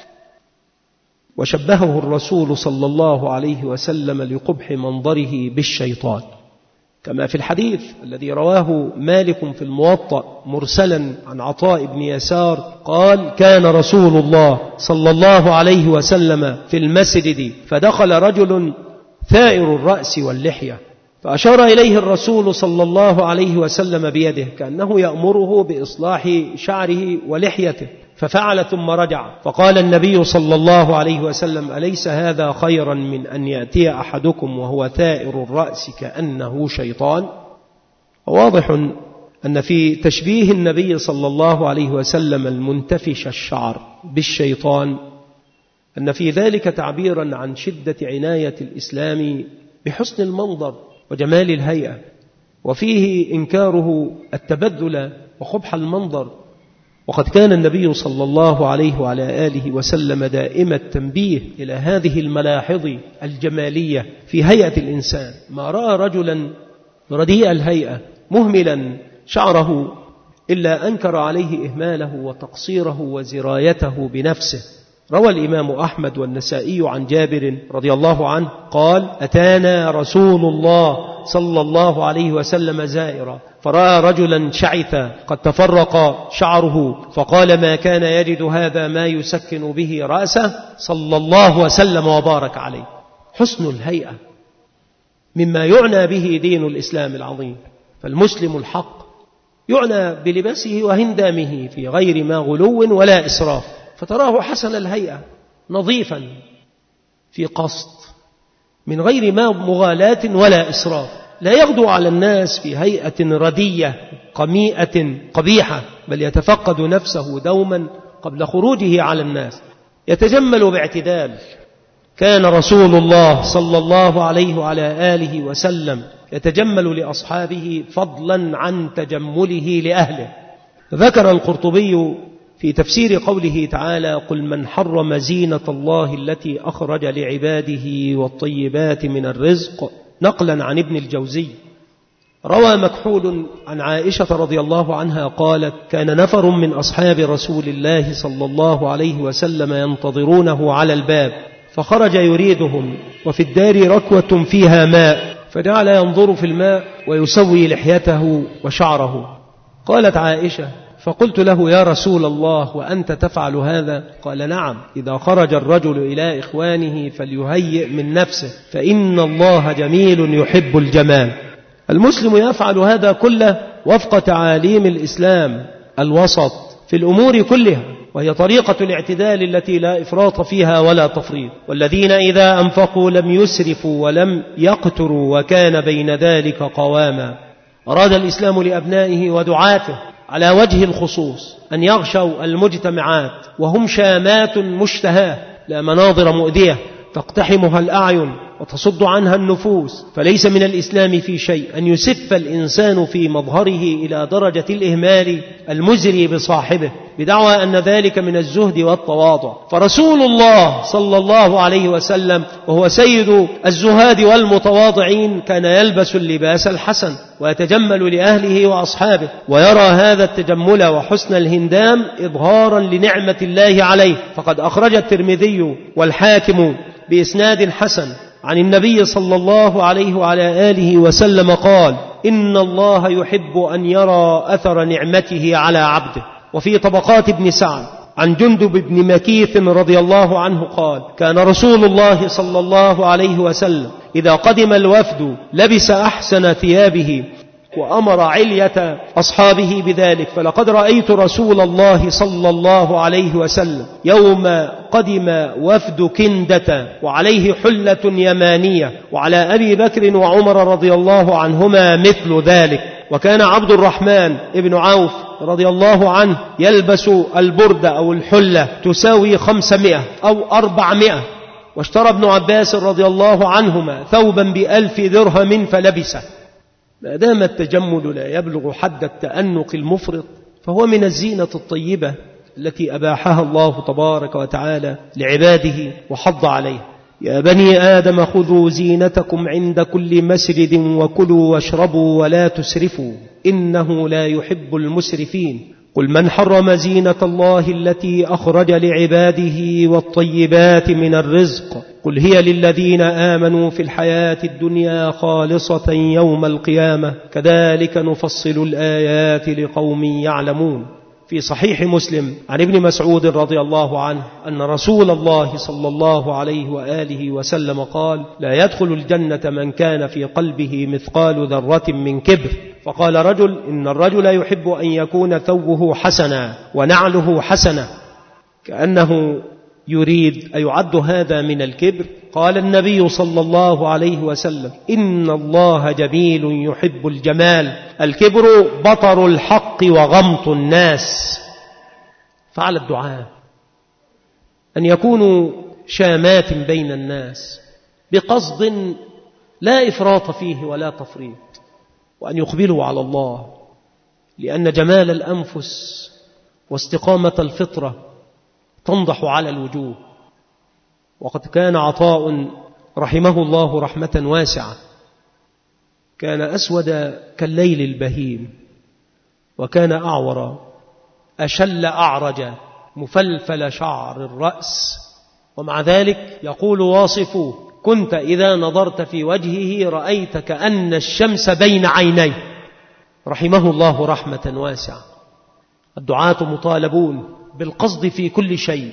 وشبهه الرسول صلى الله عليه وسلم لقبح منظره بالشيطان، كما في الحديث الذي رواه مالك في الموطأ مرسلا عن عطاء بن يسار قال: كان رسول الله صلى الله عليه وسلم في المسجد فدخل رجل ثائر الرأس واللحية، فأشار إليه الرسول صلى الله عليه وسلم بيده كأنه يأمره بإصلاح شعره ولحيته، ففعل ثم رجع. فقال النبي صلى الله عليه وسلم: أليس هذا خيرا من أن يأتي أحدكم وهو ثائر الرأس كأنه شيطان؟ واضح أن في تشبيه النبي صلى الله عليه وسلم المنتفش الشعر بالشيطان أن في ذلك تعبيرا عن شدة عناية الإسلام بحسن المنظر وجمال الهيئة، وفيه إنكاره التبذل وقبح المنظر. وقد كان النبي صلى الله عليه وعلى آله وسلم دائما التنبيه إلى هذه الملاحظ الجمالية في هيئة الإنسان. ما رأى رجلا رديء الهيئة مهملا شعره إلا أنكر عليه إهماله وتقصيره وزرايته بنفسه، روى الإمام أحمد والنسائي عن جابر رضي الله عنه قال: أتانا رسول الله صلى الله عليه وسلم زائرا، فرأى رجلا شعثا قد تفرق شعره، فقال: ما كان يجد هذا ما يسكن به رأسه، صلى الله وسلم وبارك عليه. حسن الهيئة مما يعنى به دين الإسلام العظيم. فالمسلم الحق يعنى بلباسه وهندامه في غير ما غلو ولا إسراف، فتراه حسن الهيئة نظيفا في قصد من غير ما مغالاة ولا إسراف، لا يغدو على الناس في هيئة ردية قميئة قبيحة، بل يتفقد نفسه دوما قبل خروجه على الناس، يتجمل باعتدال. كان رسول الله صلى الله عليه وعلى آله وسلم يتجمل لأصحابه فضلا عن تجمله لأهله. ذكر القرطبي في تفسير قوله تعالى: قل من حرم زينة الله التي أخرج لعباده والطيبات من الرزق، نقلا عن ابن الجوزي. روى مكحول عن عائشة رضي الله عنها قالت: كان نفر من أصحاب رسول الله صلى الله عليه وسلم ينتظرونه على الباب، فخرج يريدهم وفي الدار ركوة فيها ماء، فجعل ينظر في الماء ويسوي لحيته وشعره. قالت عائشة: فقلت له: يا رسول الله، وأنت تفعل هذا؟ قال: نعم، إذا خرج الرجل إلى إخوانه فليهيئ من نفسه، فإن الله جميل يحب الجمال. المسلم يفعل هذا كله وفق تعاليم الإسلام الوسط في الأمور كلها، وهي طريقة الاعتدال التي لا إفراط فيها ولا تفريط. والذين إذا أنفقوا لم يسرفوا ولم يقتروا وكان بين ذلك قواما. أراد الإسلام لأبنائه ودعاته على وجه الخصوص أن يغشوا المجتمعات وهم شامات مشتهاة، لا مناظر مؤذية تقتحمها الأعين وتصد عنها النفوس. فليس من الإسلام في شيء أن يسف الإنسان في مظهره إلى درجة الإهمال المزري بصاحبه بدعوى أن ذلك من الزهد والتواضع. فرسول الله صلى الله عليه وسلم وهو سيد الزهاد والمتواضعين كان يلبس اللباس الحسن ويتجمل لأهله وأصحابه، ويرى هذا التجمل وحسن الهندام إظهارا لنعمة الله عليه. فقد أخرج الترمذي والحاكم بإسناد حسن عن النبي صلى الله عليه وعلى آله وسلم قال: إن الله يحب أن يرى أثر نعمته على عبده. وفي طبقات ابن سعد عن جندب بن مكيث رضي الله عنه قال: كان رسول الله صلى الله عليه وسلم إذا قدم الوفد لبس أحسن ثيابه وأمر علية أصحابه بذلك. فلقد رأيت رسول الله صلى الله عليه وسلم يوم قدم وفد كندة وعليه حلة يمانية، وعلى أبي بكر وعمر رضي الله عنهما مثل ذلك. وكان عبد الرحمن ابن عوف رضي الله عنه يلبس البردة أو الحلة تساوي خمسمائة أو أربعمائة. واشترى ابن عباس رضي الله عنهما ثوبا بألف درهم فلبسه. ما دام التجمل لا يبلغ حد التأنق المفرط فهو من الزينة الطيبة التي أباحها الله تبارك وتعالى لعباده وحض عليه. يا بني آدم خذوا زينتكم عند كل مسجد وكلوا واشربوا ولا تسرفوا إنه لا يحب المسرفين. قل من حرم زينة الله التي أخرج لعباده والطيبات من الرزق قل هي للذين آمنوا في الحياة الدنيا خالصة يوم القيامة كذلك نفصل الآيات لقوم يعلمون. في صحيح مسلم عن ابن مسعود رضي الله عنه أن رسول الله صلى الله عليه وآله وسلم قال: لا يدخل الجنة من كان في قلبه مثقال ذرة من كبر. فقال رجل: إن الرجل يحب أن يكون ثوبه حسنا ونعله حسنة، كأنه يريد أن يعد هذا من الكبر. قال النبي صلى الله عليه وسلم: إن الله جميل يحب الجمال. الكبر بطر الحق وغمط الناس. فعلى الدعاء أن يكونوا شامات بين الناس بقصد لا إفراط فيه ولا تفريط، وأن يقبلوا على الله، لأن جمال الأنفس واستقامة الفطرة تنضح على الوجوه. وقد كان عطاء رحمه الله رحمة واسعة كان أسود كالليل البهيم، وكان أعور أشل أعرج مفلفل شعر الرأس، ومع ذلك يقول واصفه: كنت إذا نظرت في وجهه رأيت كأن الشمس بين عينيه، رحمه الله رحمة واسعة. الدعاة مطالبون بالقصد في كل شيء،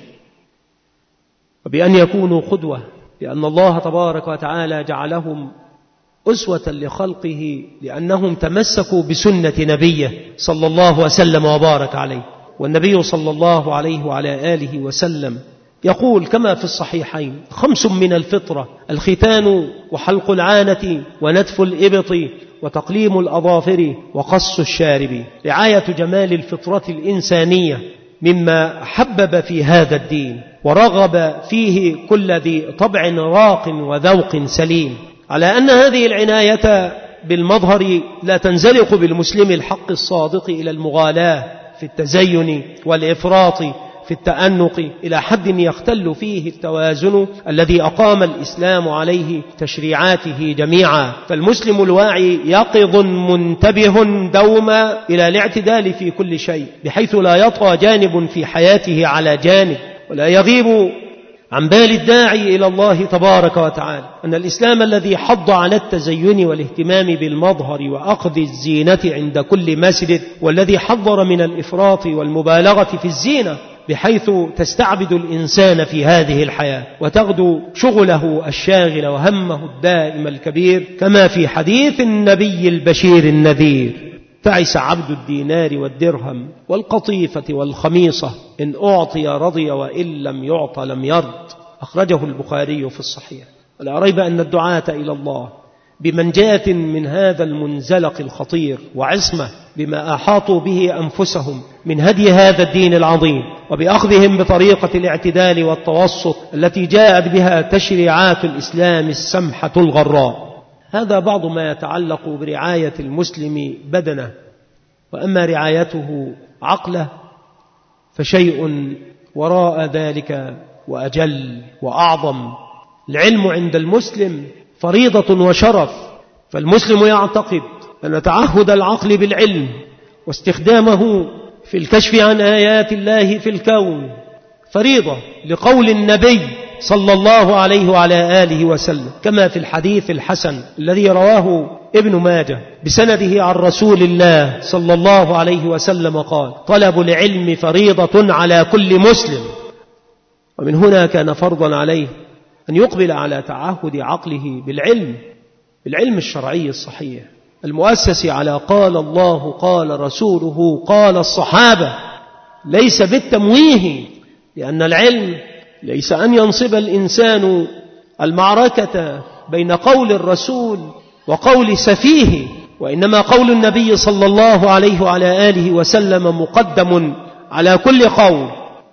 وبأن يكونوا قدوة، لأن الله تبارك وتعالى جعلهم أسوة لخلقه، لأنهم تمسكوا بسنة نبيه صلى الله وسلم وبارك عليه. والنبي صلى الله عليه وعلى آله وسلم يقول كما في الصحيحين: خمس من الفطرة: الختان وحلق العانة ونتف الإبط وتقليم الأظافر وقص الشارب. رعاية جمال الفطرة الإنسانية مما حبب في هذا الدين ورغب فيه كل ذي طبع راق وذوق سليم، على أن هذه العناية بالمظهر لا تنزلق بالمسلم الحق الصادق إلى المغالاة في التزين والإفراط في التأنق إلى حد يختل فيه التوازن الذي أقام الإسلام عليه تشريعاته جميعا. فالمسلم الواعي يقظ منتبه دوما إلى الاعتدال في كل شيء، بحيث لا يطغى جانب في حياته على جانب، ولا يغيب عن بال الداعي إلى الله تبارك وتعالى أن الإسلام الذي حض على التزين والاهتمام بالمظهر وأخذ الزينة عند كل مسجد، والذي حذر من الإفراط والمبالغة في الزينة بحيث تستعبد الإنسان في هذه الحياة وتغدو شغله الشاغل وهمه الدائم الكبير، كما في حديث النبي البشير النذير: تعس عبد الدينار والدرهم والقطيفة والخميصة، إن أعطي رضي وإن لم يعط لم يرض. أخرجه البخاري في الصحيح. ولا ريب أن الدعاة إلى الله بمنجاة من هذا المنزلق الخطير وعصمة بما أحاطوا به أنفسهم من هدي هذا الدين العظيم، وبأخذهم بطريقة الاعتدال والتوسط التي جاءت بها تشريعات الإسلام السمحة الغراء. هذا بعض ما يتعلق برعاية المسلم بدنه. وأما رعايته عقله فشيء وراء ذلك وأجل وأعظم. العلم عند المسلم فريضة وشرف، فالمسلم يعتقد أن تعهد العقل بالعلم واستخدامه في الكشف عن آيات الله في الكون فريضة، لقول النبي صلى الله عليه وعلى آله وسلم، كما في الحديث الحسن الذي رواه ابن ماجه بسنده عن رسول الله صلى الله عليه وسلم قال: طلب العلم فريضة على كل مسلم. ومن هنا كان فرضا عليه أن يقبل على تعهد عقله بالعلم، بالعلم الشرعي الصحيح المؤسس على قال الله قال رسوله قال الصحابة، ليس بالتمويه، لأن العلم ليس أن ينصب الإنسان المعركة بين قول الرسول وقول سفيه، وإنما قول النبي صلى الله عليه وعلى آله وسلم مقدم على كل قول،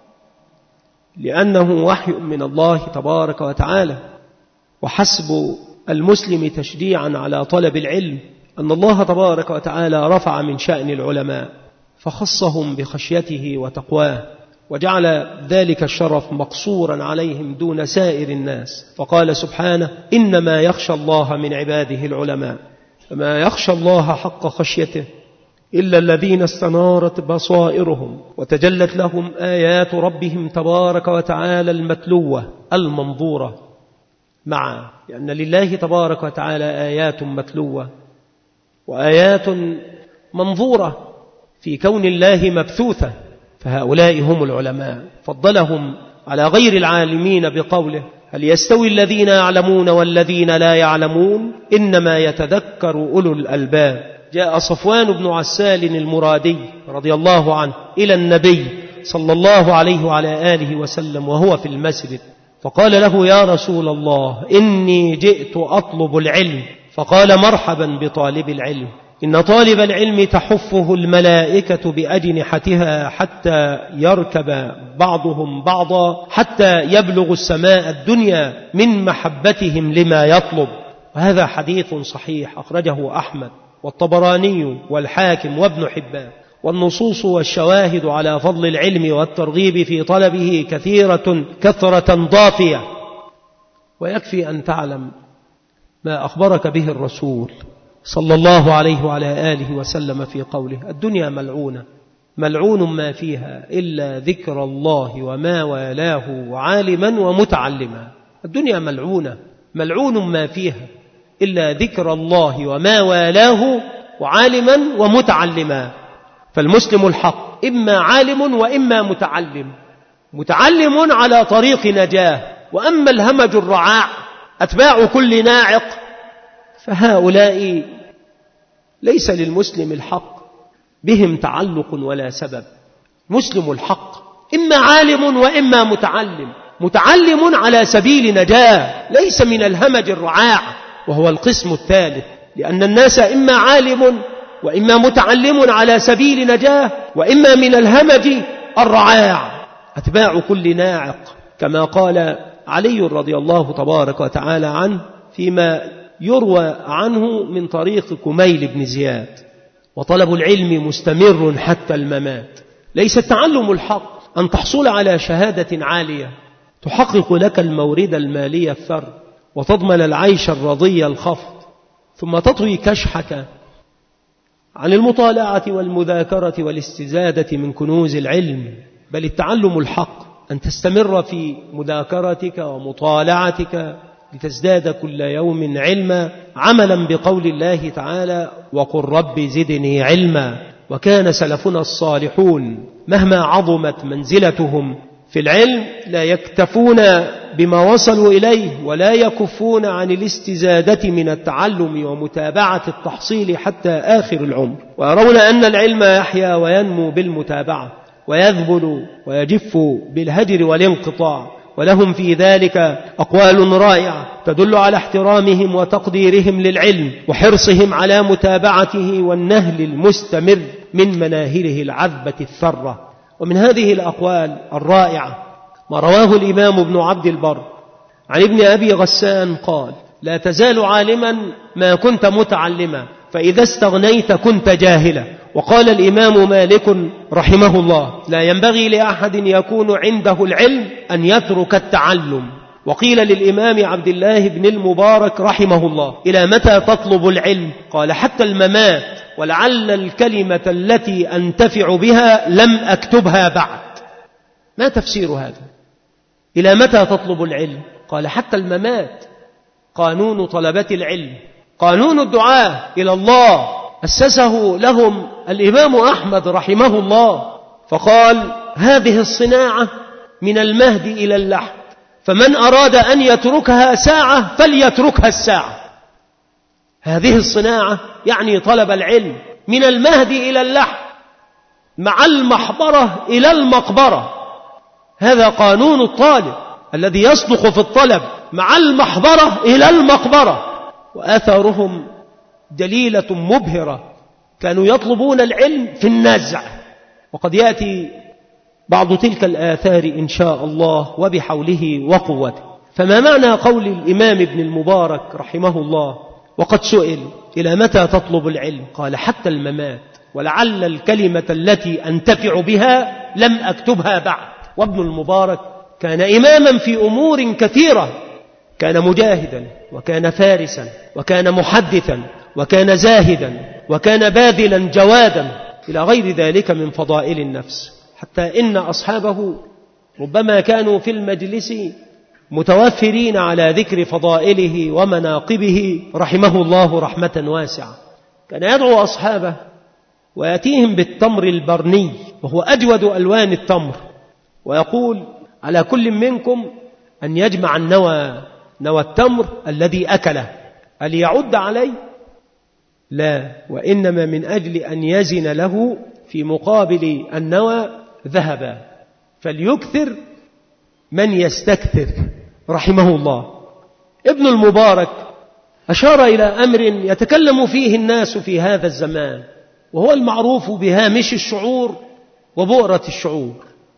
لأنه وحي من الله تبارك وتعالى. وحسب المسلم تشجيعا على طلب العلم أن الله تبارك وتعالى رفع من شأن العلماء فخصهم بخشيته وتقواه، وجعل ذلك الشرف مقصورا عليهم دون سائر الناس، فقال سبحانه: إنما يخشى الله من عباده العلماء، فما يخشى الله حق خشيته إلا الذين استنارت بصائرهم وتجلت لهم آيات ربهم تبارك وتعالى المتلوة المنظورة معا، لأن لله تبارك وتعالى آيات متلوة وآيات منظورة في كون الله مبثوثة، فهؤلاء هم العلماء. فضلهم على غير العالمين بقوله: هل يستوي الذين يعلمون والذين لا يعلمون إنما يتذكر أولو الألباب. جاء صفوان بن عسال المرادي رضي الله عنه إلى النبي صلى الله عليه وعلى آله وسلم وهو في المسجد، فقال له: يا رسول الله، إني جئت أطلب العلم. فقال: مرحبا بطالب العلم، إن طالب العلم تحفه الملائكة بأجنحتها حتى يركب بعضهم بعضا حتى يبلغ السماء الدنيا من محبتهم لما يطلب. وهذا حديث صحيح أخرجه أحمد والطبراني والحاكم وابن حبان. والنصوص والشواهد على فضل العلم والترغيب في طلبه كثيرة كثرة ضافية. ويكفي أن تعلم ما أخبرك به الرسول صلى الله عليه وعلى آله وسلم في قوله: الدنيا ملعونة ملعون ما فيها إلا ذكر الله وما والاه وعالما ومتعلما. الدنيا ملعونة، ملعون ما فيها إلا ذكر الله وما والاه وعالما ومتعلما. فالمسلم الحق إما عالم وإما متعلم، متعلم على طريق نجاه. وأما الهمج الرعاع أتباع كل ناعق فهؤلاء ليس للمسلم الحق بهم تعلق ولا سبب. مسلم الحق إما عالم وإما متعلم، متعلم على سبيل نجاة ليس من الهمج الرعاع، وهو القسم الثالث، لأن الناس إما عالم وإما متعلم على سبيل نجاة، وإما من الهمج الرعاع أتباع كل ناعق، كما قال علي رضي الله تبارك وتعالى عنه فيما يروى عنه من طريق كميل بن زياد: وطلب العلم مستمر حتى الممات. ليس التعلم الحق أن تحصل على شهادة عالية تحقق لك المورد المالي الثر وتضمن العيش الرضي الخفض، ثم تطوي كشحك عن المطالعة والمذاكرة والاستزادة من كنوز العلم. بل التعلم الحق أن تستمر في مذاكرتك ومطالعتك لتزداد كل يوم علما، عملا بقول الله تعالى: وقل رب زدني علما. وكان سلفنا الصالحون مهما عظمت منزلتهم في العلم لا يكتفون بما وصلوا إليه ولا يكفون عن الاستزادة من التعلم ومتابعة التحصيل حتى آخر العمر، ويرون أن العلم يحيا وينمو بالمتابعة ويذبل ويجف بالهجر والانقطاع. ولهم في ذلك أقوال رائعة تدل على احترامهم وتقديرهم للعلم وحرصهم على متابعته والنهل المستمر من مناهله العذبة الثرة. ومن هذه الأقوال الرائعة ما رواه الإمام ابن عبد البر عن ابن أبي غسان قال: لا تزال عالما ما كنت متعلما، فإذا استغنيت كنت جاهلا. وقال الإمام مالك رحمه الله: لا ينبغي لأحد يكون عنده العلم أن يترك التعلم. وقيل للإمام عبد الله بن المبارك رحمه الله: إلى متى تطلب العلم؟ قال: حتى الممات، ولعل الكلمة التي أنتفع بها لم أكتبها بعد. ما تفسير هذا؟ إلى متى تطلب العلم؟ قال: حتى الممات. قانون طلبة العلم، قانون الدعاء إلى الله أسسه لهم الإمام أحمد رحمه الله، فقال: هذه الصناعة من المهد إلى اللحد، فمن أراد أن يتركها ساعة فليتركها الساعة. هذه الصناعة يعني طلب العلم من المهد إلى اللحد مع المحبرة إلى المقبرة. هذا قانون الطالب الذي يصدق في الطلب مع المحبرة إلى المقبرة. وآثارهم دليلة مبهرة، كانوا يطلبون العلم في النزع، وقد يأتي بعض تلك الآثار إن شاء الله وبحوله وقوته. فما معنى قول الإمام ابن المبارك رحمه الله وقد سئل: إلى متى تطلب العلم؟ قال: حتى الممات، ولعل الكلمة التي أنتفع بها لم أكتبها بعد. وابن المبارك كان إماما في أمور كثيرة، كان مجاهدا وكان فارسا وكان محدثا وكان زاهدا وكان باذلا جوادا إلى غير ذلك من فضائل النفس، حتى إن أصحابه ربما كانوا في المجلس متوفرين على ذكر فضائله ومناقبه رحمه الله رحمة واسعة. كان يدعو أصحابه ويأتيهم بالتمر البرني وهو أجود ألوان التمر، ويقول: على كل منكم أن يجمع النوى، نوى التمر الذي أكله، هل يعد عليه؟ لا، وإنما من أجل أن يزن له في مقابل النوى ذهبا، فليكثر من يستكثر رحمه الله. ابن المبارك أشار إلى أمر يتكلم فيه الناس في هذا الزمان، وهو المعروف بهامش الشعور وبؤرة الشعور.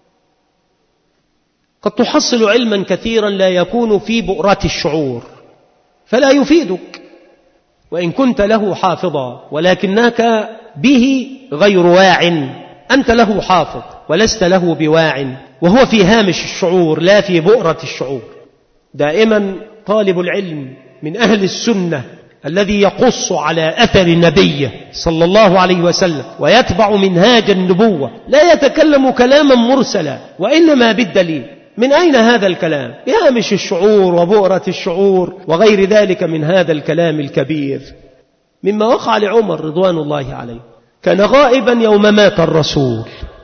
قد تحصل علما كثيرا لا يكون في بؤرة الشعور فلا يفيدك وإن كنت له حافظا، ولكنك به غير واع. أنت له حافظ ولست له بواع، وهو في هامش الشعور لا في بؤرة الشعور. دائما طالب العلم من أهل السنة الذي يقص على أثر نبيه صلى الله عليه وسلم ويتبع منهاج النبوة لا يتكلم كلاما مرسلا، وإنما بالدليل. من أين هذا الكلام؟ بهامش الشعور وبؤرة الشعور وغير ذلك من هذا الكلام الكبير، مما وقع لعمر رضوان الله عليه. كان غائبا يوم مات الرسول،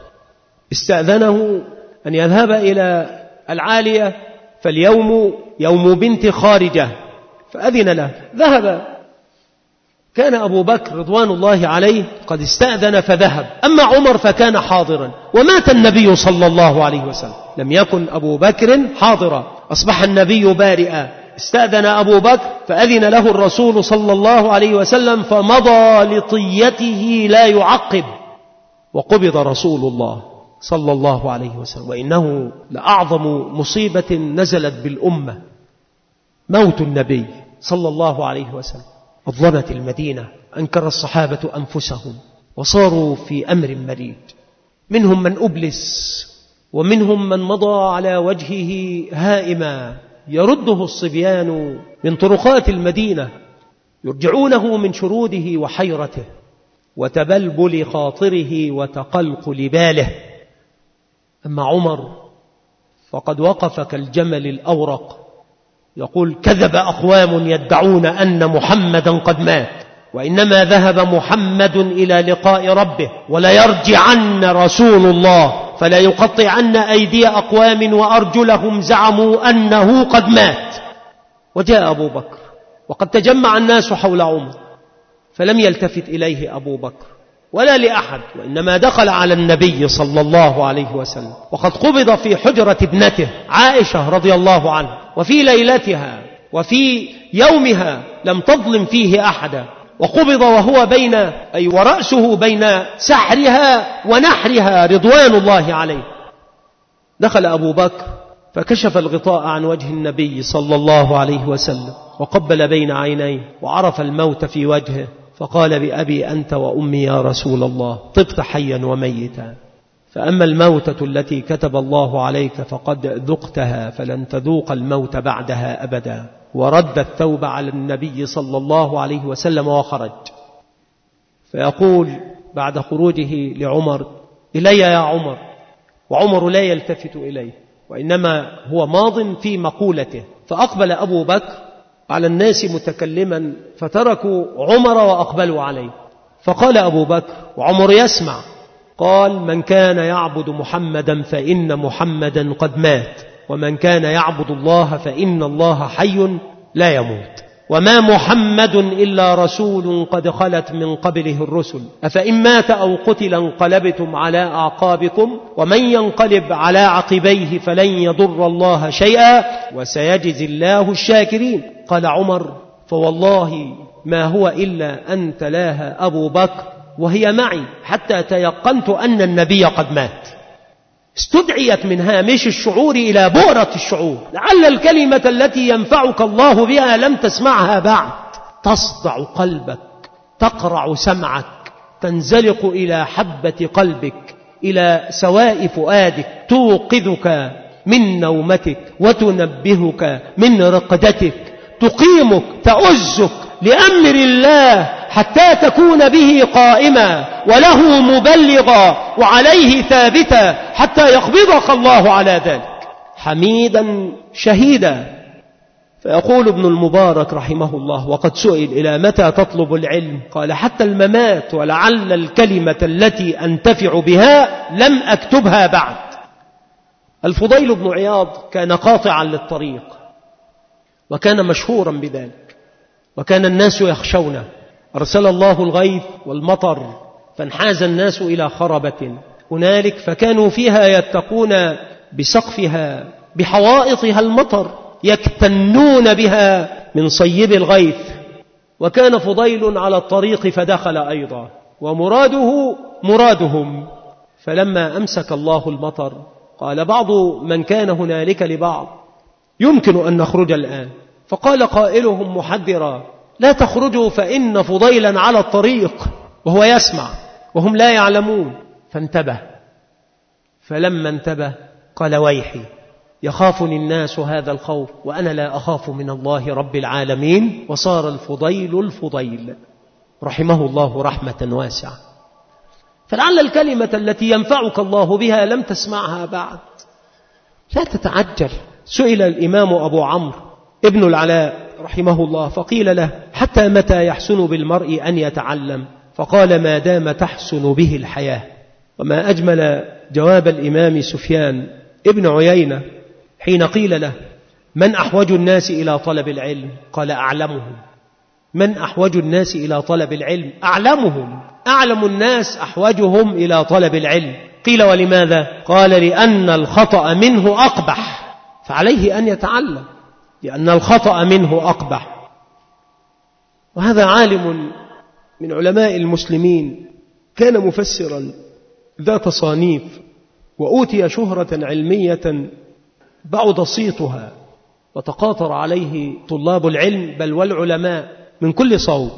استأذنه أن يذهب إلى العالية، فاليوم يوم بنت خارجة، فأذن له ذهب. كان أبو بكر رضوان الله عليه قد استأذن فذهب، أما عمر فكان حاضرا، ومات النبي صلى الله عليه وسلم. لم يكن أبو بكر حاضرا، أصبح النبي بارئا. استأذن أبو بكر فأذن له الرسول صلى الله عليه وسلم، فمضى لطيته لا يعقب، وقبض رسول الله صلى الله عليه وسلم. وإنه لأعظم مصيبة نزلت بالأمة موت النبي صلى الله عليه وسلم. أظلمت المدينة، أنكر الصحابة أنفسهم وصاروا في أمر مريد، منهم من أبلس ومنهم من مضى على وجهه هائما، يرده الصبيان من طرقات المدينة، يرجعونه من شروده وحيرته وتبلبل خاطره وتقلقل باله. أما عمر فقد وقف كالجمل الأورق، يقول: كذب أقوام يدعون أن محمدا قد مات، وإنما ذهب محمد إلى لقاء ربه، ولا يرجعن رسول الله فلا يقطعن أيدي أقوام وأرجلهم زعموا أنه قد مات. وجاء أبو بكر وقد تجمع الناس حول عمر، فلم يلتفت إليه أبو بكر ولا لأحد، وإنما دخل على النبي صلى الله عليه وسلم، وقد قبض في حجرة ابنته عائشة رضي الله عنها، وفي ليلتها وفي يومها لم تظلم فيه أحدا، وقبض وهو بين أي ورأسه بين سحرها ونحرها رضوان الله عليه. دخل أبو بكر فكشف الغطاء عن وجه النبي صلى الله عليه وسلم، وقبل بين عينيه وعرف الموت في وجهه، فقال: بأبي أنت وأمي يا رسول الله، طبت حيا وميتا، فأما الموتة التي كتب الله عليك فقد ذقتها، فلن تذوق الموت بعدها أبدا. ورد الثوب على النبي صلى الله عليه وسلم وخرج. فيقول بعد خروجه لعمر: إلي يا عمر. وعمر لا يلتفت إليه، وإنما هو ماض في مقولته. فأقبل أبو بكر على الناس متكلما، فتركوا عمر وأقبلوا عليه. فقال أبو بكر وعمر يسمع، قال: من كان يعبد محمدا فإن محمدا قد مات، ومن كان يعبد الله فإن الله حي لا يموت، وما محمد إلا رسول قد خلت من قبله الرسل، أفإن مات أو قتل انقلبتم على أعقابكم، ومن ينقلب على عقبيه فلن يضر الله شيئا وسيجزي الله الشاكرين. قال عمر: فوالله ما هو إلا أن تلاها أبو بكر وهي معي حتى تيقنت أن النبي قد مات. استدعيت من هامش الشعور إلى بؤرة الشعور، لعل الكلمة التي ينفعك الله بها لم تسمعها بعد، تصدع قلبك، تقرع سمعك، تنزلق إلى حبة قلبك، إلى سواء فؤادك، توقظك من نومتك وتنبهك من رقدتك، تقيمك، تؤزك لأمر الله حتى تكون به قائما وله مبلغا وعليه ثابتا حتى يقبضك الله على ذلك حميدا شهيدا. فيقول ابن المبارك رحمه الله: وقد سئل: إلى متى تطلب العلم؟ قال: حتى الممات، ولعل الكلمة التي أنتفع بها لم أكتبها بعد. الفضيل بن عياض كان قاطعا للطريق، وكان مشهورا بذلك، وكان الناس يخشونه. أرسل الله الغيث والمطر فانحاز الناس إلى خربة هنالك، فكانوا فيها يتقون بسقفها بحوائطها المطر، يكتنون بها من صيب الغيث. وكان فضيل على الطريق فدخل أيضا، ومراده مرادهم. فلما أمسك الله المطر قال بعض من كان هنالك لبعض: يمكن أن نخرج الآن. فقال قائلهم محذرا: لا تخرجوا فإن فضيلا على الطريق، وهو يسمع وهم لا يعلمون. فانتبه، فلما انتبه قال: ويحي، يخافني الناس هذا الخوف وأنا لا أخاف من الله رب العالمين. وصار الفضيل الفضيل رحمه الله رحمة واسعة. فلعل الكلمة التي ينفعك الله بها لم تسمعها بعد. لا تتعجل. سئل الإمام أبو عمرو ابن العلاء رحمه الله فقيل له: حتى متى يحسن بالمرء أن يتعلم؟ فقال: ما دام تحسن به الحياة. وما أجمل جواب الإمام سفيان ابن عيينة حين قيل له: من أحوج الناس إلى طلب العلم؟ قال: أعلمهم. من أحوج الناس إلى طلب العلم؟ أعلمهم. أعلم الناس أحوجهم إلى طلب العلم. قيل: ولماذا؟ قال: لأن الخطأ منه أقبح، فعليه أن يتعلم، لأن الخطأ منه أقبح. وهذا عالم من علماء المسلمين، كان مفسرا ذا تصانيف، وأوتي شهرة علمية بعد صيتها، وتقاطر عليه طلاب العلم بل والعلماء من كل صوب،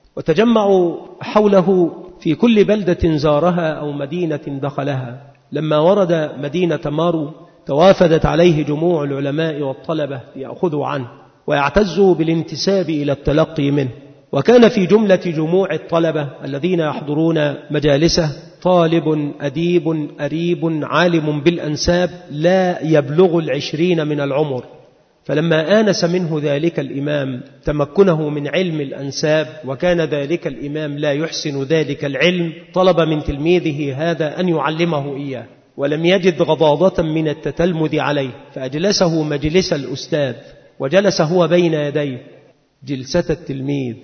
وتجمعوا حوله في كل بلدة زارها أو مدينة دخلها. لما ورد مدينة مارو توافدت عليه جموع العلماء والطلبة ليأخذوا عنه ويعتزوا بالانتساب إلى التلقي منه. وكان في جملة جموع الطلبة الذين يحضرون مجالسه طالب أديب أريب عالم بالأنساب لا يبلغ العشرين من العمر. فلما آنس منه ذلك الإمام تمكنه من علم الأنساب، وكان ذلك الإمام لا يحسن ذلك العلم، طلب من تلميذه هذا أن يعلمه إياه، ولم يجد غضاضة من التتلمذ عليه، فأجلسه مجلس الأستاذ، وجلس هو بين يديه جلسة التلميذ،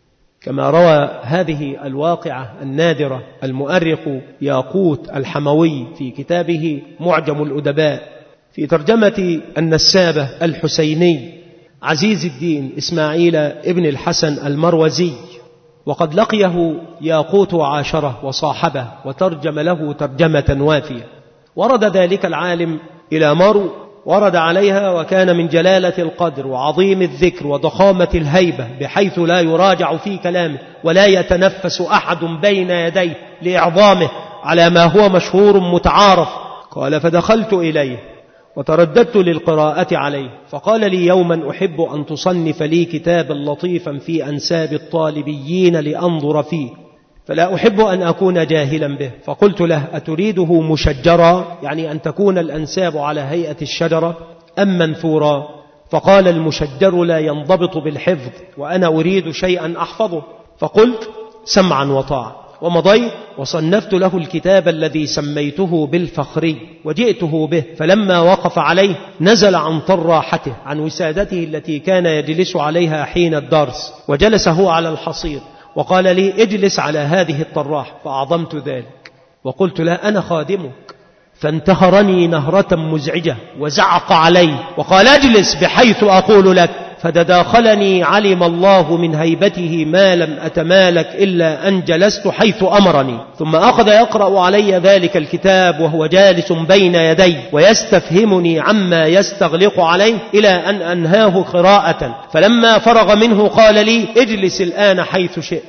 كما روى هذه الواقعة النادرة المؤرخ ياقوت الحموي في كتابه معجم الأدباء في ترجمة النسابة الحسيني عزيز الدين إسماعيل ابن الحسن المروزي. وقد لقيه ياقوت وعاشره وصاحبه وترجم له ترجمة وافية. ورد ذلك العالم إلى مارو، ورد عليها وكان من جلالة القدر وعظيم الذكر وضخامة الهيبة، بحيث لا يراجع في كلامه ولا يتنفس أحد بين يديه لإعظامه على ما هو مشهور متعارف. قال: فدخلت إليه وترددت للقراءة عليه، فقال لي: يوما أحب أن تصنف لي كتابا لطيفا في أنساب الطالبيين لأنظر فيه، فلا أحب أن أكون جاهلا به. فقلت له: أتريده مشجرا، يعني أن تكون الأنساب على هيئة الشجرة، أم منثورا؟ فقال: المشجر لا ينضبط بالحفظ، وأنا أريد شيئا أحفظه. فقلت: سمعا وطاعا. ومضيت وصنفت له الكتاب الذي سميته بالفخري، وجئته به، فلما وقف عليه نزل عن طراحته، عن وسادته التي كان يجلس عليها حين الدرس، وجلس هو على الحصير، وقال لي: اجلس على هذه الطراح. فأعظمت ذلك وقلت: لا، أنا خادمك. فانتهرني نهرة مزعجة وزعق علي وقال: اجلس بحيث أقول لك. فتداخلني علم الله من هيبته ما لم أتمالك إلا أن جلست حيث أمرني. ثم أخذ يقرأ علي ذلك الكتاب وهو جالس بين يدي ويستفهمني عما يستغلق عليه، إلى أن أنهاه قراءة. فلما فرغ منه قال لي: اجلس الآن حيث شئت،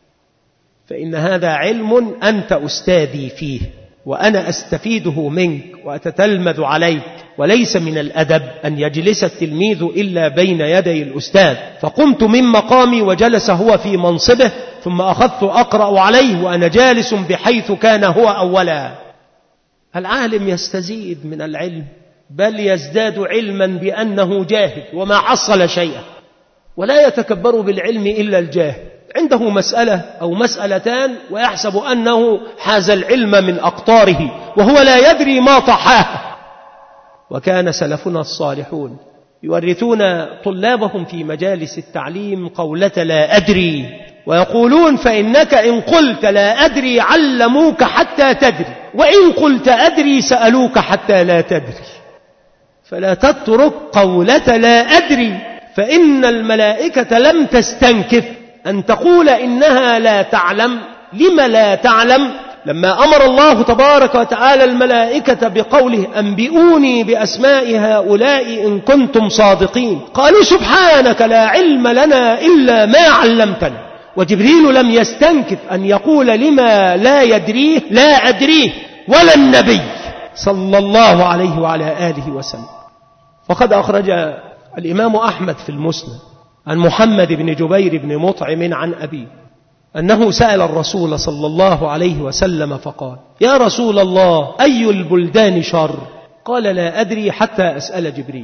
فإن هذا علم أنت أستاذي فيه، وأنا أستفيده منك وأتتلمذ عليك، وليس من الأدب أن يجلس التلميذ إلا بين يدي الأستاذ. فقمت من مقامي وجلس هو في منصبه، ثم أخذت أقرأ عليه وأنا جالس بحيث كان هو أولا. العالم يستزيد من العلم، بل يزداد علما بأنه جاهل وما حصل شيئا، ولا يتكبر بالعلم إلا الجاهل، عنده مسألة أو مسألتان ويحسب أنه حاز العلم من أقطاره وهو لا يدري ما طحاه. وكان سلفنا الصالحون يورثون طلابهم في مجالس التعليم قولة لا أدري، ويقولون: فإنك إن قلت لا أدري علموك حتى تدري، وإن قلت أدري سألوك حتى لا تدري. فلا تترك قولة لا أدري، فإن الملائكة لم تستنكف أن تقول إنها لا تعلم. لما لا تعلم؟ لما أمر الله تبارك وتعالى الملائكة بقوله: أنبئوني بأسماء هؤلاء إن كنتم صادقين، قالوا: سبحانك لا علم لنا إلا ما علمتنا. وجبريل لم يستنكف أن يقول لما لا يدريه لا أدريه، ولا النبي صلى الله عليه وعلى آله وسلم. فقد أخرج الإمام أحمد في المسند عن محمد بن جبير بن مطعم عن أبيه أنه سأل الرسول صلى الله عليه وسلم فقال: يا رسول الله، أي البلدان شر؟ قال: لا أدري حتى أسأل جبريل.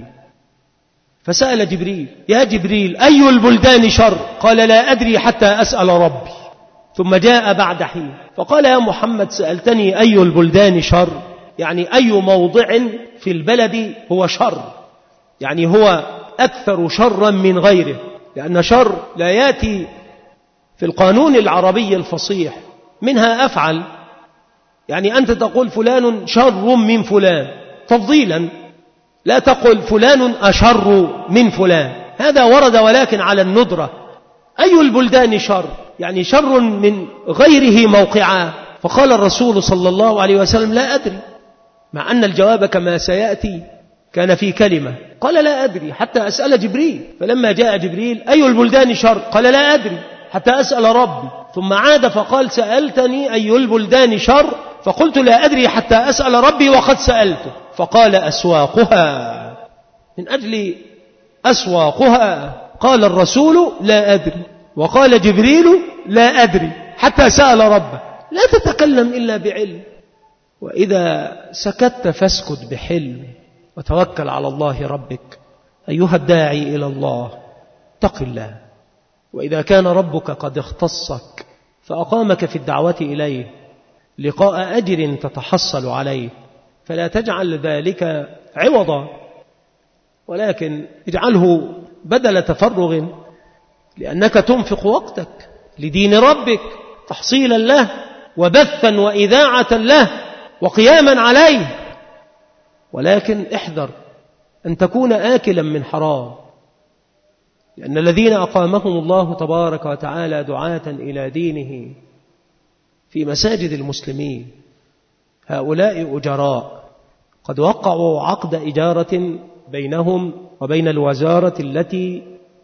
فسأل جبريل: يا جبريل، أي البلدان شر؟ قال: لا أدري حتى أسأل ربي. ثم جاء بعد حين فقال: يا محمد، سألتني أي البلدان شر، يعني أي موضع في البلد هو شر، يعني هو أكثر شرا من غيره، لأن شر لا يأتي في القانون العربي الفصيح، منها أفعل، يعني أنت تقول فلان شر من فلان تفضيلا، لا تقل فلان أشر من فلان، هذا ورد ولكن على الندرة. أي البلدان شر، يعني شر من غيره موقعا. فقال الرسول صلى الله عليه وسلم: لا أدري، مع أن الجواب كما سيأتي كان في كلمة. قال: لا أدري حتى أسأل جبريل. فلما جاء جبريل: أي البلدان شر؟ قال: لا أدري حتى أسأل ربي. ثم عاد فقال: سألتني أي البلدان شر، فقلت: لا أدري حتى أسأل ربي وقد سألته. فقال: أسواقها، من أجل أسواقها. قال الرسول: لا أدري. وقال جبريل: لا أدري حتى سأل ربه. لا تتكلم إلا بعلم، وإذا سكت فاسكت بحلم، وتوكل على الله ربك أيها الداعي إلى الله، اتق الله. وإذا كان ربك قد اختصك فأقامك في الدعوة إليه لقاء أجر تتحصل عليه، فلا تجعل ذلك عوضا، ولكن اجعله بدل تفرغ، لأنك تنفق وقتك لدين ربك تحصيلا له وبثا وإذاعة له وقياما عليه. ولكن احذر أن تكون آكلا من حرام، لأن الذين أقامهم الله تبارك وتعالى دعاة إلى دينه في مساجد المسلمين هؤلاء أجراء قد وقعوا عقد إجارة بينهم وبين الوزارة التي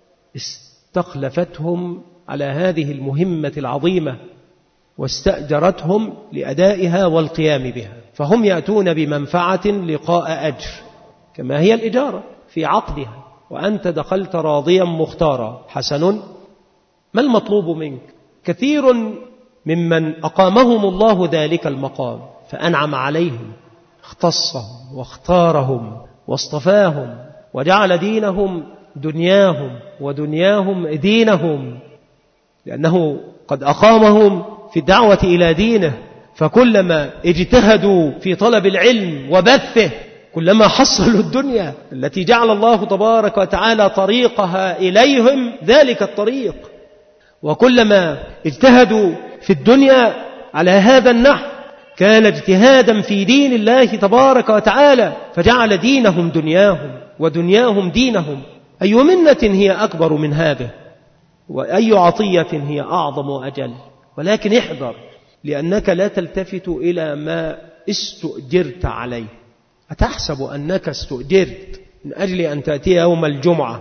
استخلفتهم على هذه المهمة العظيمة واستأجرتهم لأدائها والقيام بها، فهم يأتون بمنفعة لقاء أجر كما هي الإجارة في عقدها، وأنت دخلت راضيا مختارا. حسن، ما المطلوب منك؟ كثير ممن أقامهم الله ذلك المقام فأنعم عليهم، اختصهم واختارهم واصطفاهم وجعل دينهم دنياهم ودنياهم دينهم، لأنه قد أقامهم في الدعوة إلى دينه، فكلما اجتهدوا في طلب العلم وبثه كلما حصلوا الدنيا التي جعل الله تبارك وتعالى طريقها إليهم ذلك الطريق، وكلما اجتهدوا في الدنيا على هذا النحو كان اجتهادا في دين الله تبارك وتعالى، فجعل دينهم دنياهم ودنياهم دينهم. أي منة هي أكبر من هذا، وأي عطية هي أعظم وأجل. ولكن احذر، لأنك لا تلتفت إلى ما استؤجرت عليه. أتحسب أنك استؤجرت من أجل أن تأتي يوم الجمعة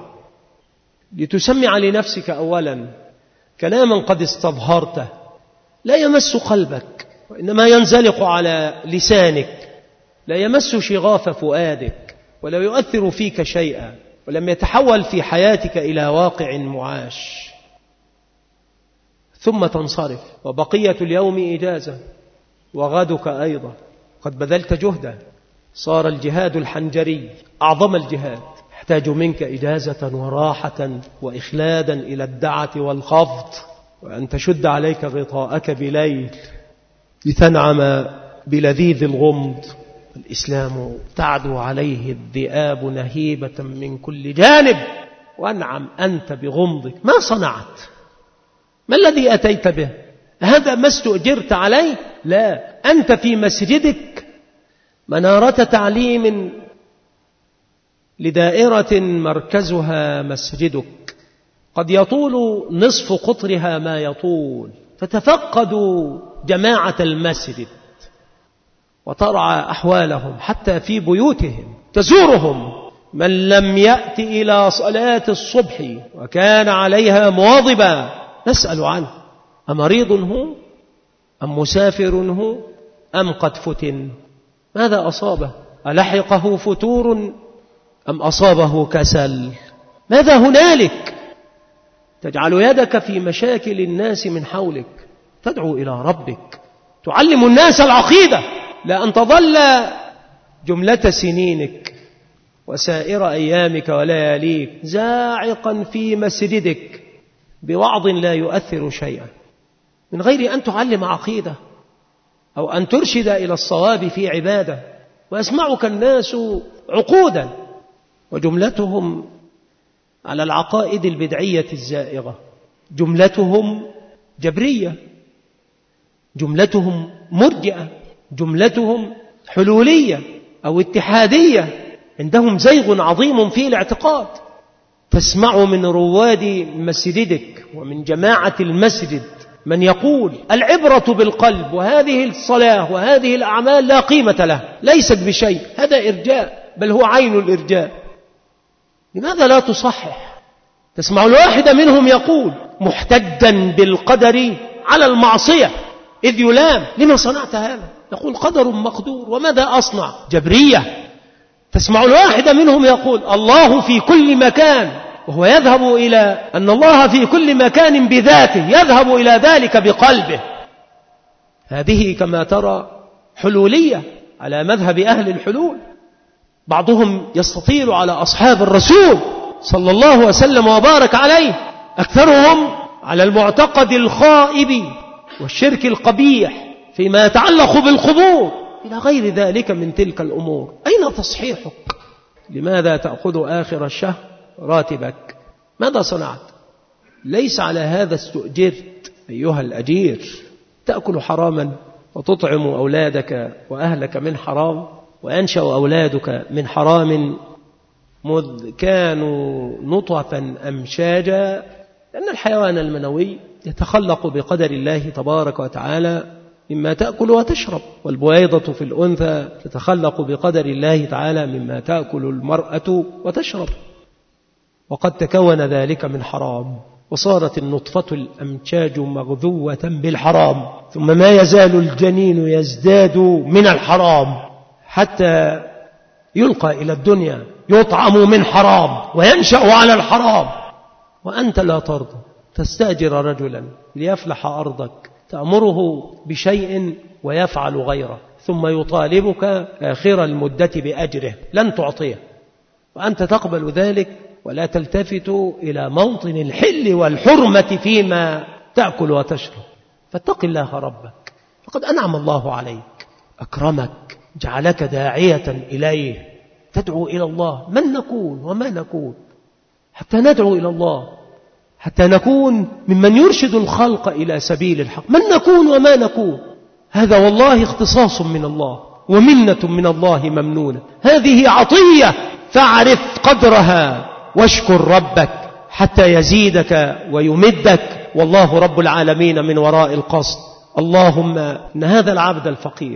لتسمع لنفسك أولا كلاما قد استظهرته لا يمس قلبك، وإنما ينزلق على لسانك، لا يمس شغاف فؤادك ولا يؤثر فيك شيئا، ولم يتحول في حياتك إلى واقع معاش، ثم تنصرف وبقية اليوم إجازة وغدك أيضا قد بذلت جهدا. صار الجهاد الحنجري أعظم الجهاد، يحتاج منك إجازة وراحة وإخلادا إلى الدعة والخفض، وأن تشد عليك غطاءك بليل لتنعم بلذيذ الغمض. الإسلام تعدو عليه الذئاب نهيبة من كل جانب، وانعم أنت بغمضك. ما صنعت؟ ما الذي أتيت به؟ هذا ما استؤجرت عليه؟ لا، أنت في مسجدك منارة تعليم لدائرة مركزها مسجدك، قد يطول نصف قطرها ما يطول، فتفقدوا جماعة المسجد وترعى أحوالهم حتى في بيوتهم، تزورهم. من لم يأت إلى صلاة الصبح وكان عليها مواظبا نسأل عنه، أمريض هو أم مسافر هو أم قد فتن؟ ماذا أصابه؟ ألحقه فتور أم أصابه كسل؟ ماذا هنالك؟ تجعل يدك في مشاكل الناس من حولك، تدعو إلى ربك، تعلم الناس العقيدة، لا أن تظل جملة سنينك وسائر أيامك ولياليك زاعقا في مسجدك بوعظ لا يؤثر شيئا من غير أن تعلم عقيدة أو أن ترشد إلى الصواب في عبادة. ويسمعك الناس عقودا وجملتهم على العقائد البدعية الزائغة، جملتهم جبرية، جملتهم مرجئة، جملتهم حلولية أو اتحادية، عندهم زيغ عظيم في الاعتقاد. تسمع من رواد مسجدك ومن جماعة المسجد من يقول العبرة بالقلب، وهذه الصلاة وهذه الأعمال لا قيمة له، ليست بشيء، هذا إرجاء، بل هو عين الإرجاء. لماذا لا تصحح؟ تسمع الواحد منهم يقول محتجا بالقدر على المعصية إذ يلام، لما صنعت هذا؟ يقول قدر مقدور، وماذا أصنع؟ جبرية. تسمع الواحد منهم يقول الله في كل مكان، وهو يذهب إلى أن الله في كل مكان بذاته، يذهب إلى ذلك بقلبه. هذه كما ترى حلولية على مذهب أهل الحلول. بعضهم يستطيل على أصحاب الرسول صلى الله وسلم وبارك عليه، أكثرهم على المعتقد الخائب والشرك القبيح فيما يتعلق بالقبور إلى غير ذلك من تلك الأمور. أين تصحيحك؟ لماذا تأخذ آخر الشهر راتبك؟ ماذا صنعت؟ ليس على هذا استؤجرت أيها الأجير. تأكل حراما وتطعم أولادك وأهلك من حرام، وينشأ أولادك من حرام مذ كانوا نطفا أمشاجا، لأن الحيوان المنوي يتخلق بقدر الله تبارك وتعالى مما تأكل وتشرب، والبويضة في الأنثى تتخلق بقدر الله تعالى مما تأكل المرأة وتشرب، وقد تكون ذلك من حرام، وصارت النطفة الأمشاج مغذوة بالحرام، ثم ما يزال الجنين يزداد من الحرام حتى يلقى إلى الدنيا، يطعم من حرام وينشأ على الحرام، وأنت لا ترضى. تستأجر رجلا ليفلح أرضك، تأمره بشيء ويفعل غيره، ثم يطالبك آخر المدة بأجره، لن تعطيه، وأنت تقبل ذلك ولا تلتفت إلى موطن الحل والحرمة فيما تأكل وتشرب. فاتق الله ربك، فقد أنعم الله عليك، أكرمك، جعلك داعية إليه، تدعو إلى الله. من نكون وما نكون حتى ندعو إلى الله، حتى نكون ممن يرشد الخلق إلى سبيل الحق؟ من نكون وما نكون؟ هذا والله اختصاص من الله ومنة من الله ممنونة، هذه عطية فاعرف قدرها واشكر ربك حتى يزيدك ويمدك، والله رب العالمين من وراء القصد. اللهم إن هذا العبد الفقير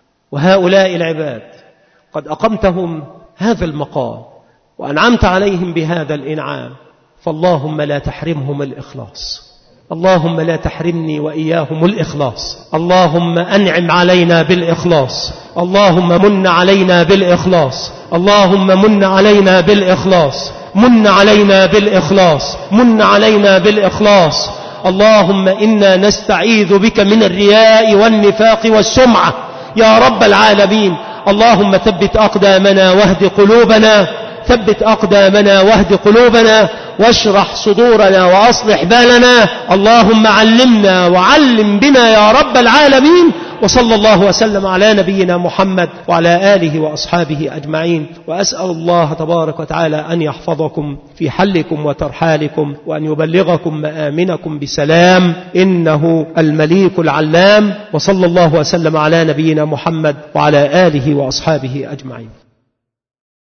وهؤلاء العباد قد أقمتهم هذا المقام وأنعمت عليهم بهذا الإنعام، فاللهم لا تحرمهم الإخلاص، اللهم لا تحرمني وإياهم الإخلاص، اللهم أنعم علينا بالإخلاص، اللهم من علينا بالإخلاص، اللهم من علينا بالإخلاص، من علينا بالإخلاص، من علينا بالإخلاص. اللهم إنا نستعيذ بك من الرياء والنفاق والسمعة يا رب العالمين. اللهم ثبت أقدامنا واهد قلوبنا، ثبت أقدامنا واهد قلوبنا، واشرح صدورنا وأصلح بالنا. اللهم علمنا وعلم بنا يا رب العالمين. وصلى الله وسلم على نبينا محمد وعلى آله وأصحابه أجمعين. وأسأل الله تبارك وتعالى أن يحفظكم في حلكم وترحالكم، وأن يبلغكم مآمنكم بسلام، إنه المليك العلام. وصلى الله وسلم على نبينا محمد وعلى آله وأصحابه أجمعين.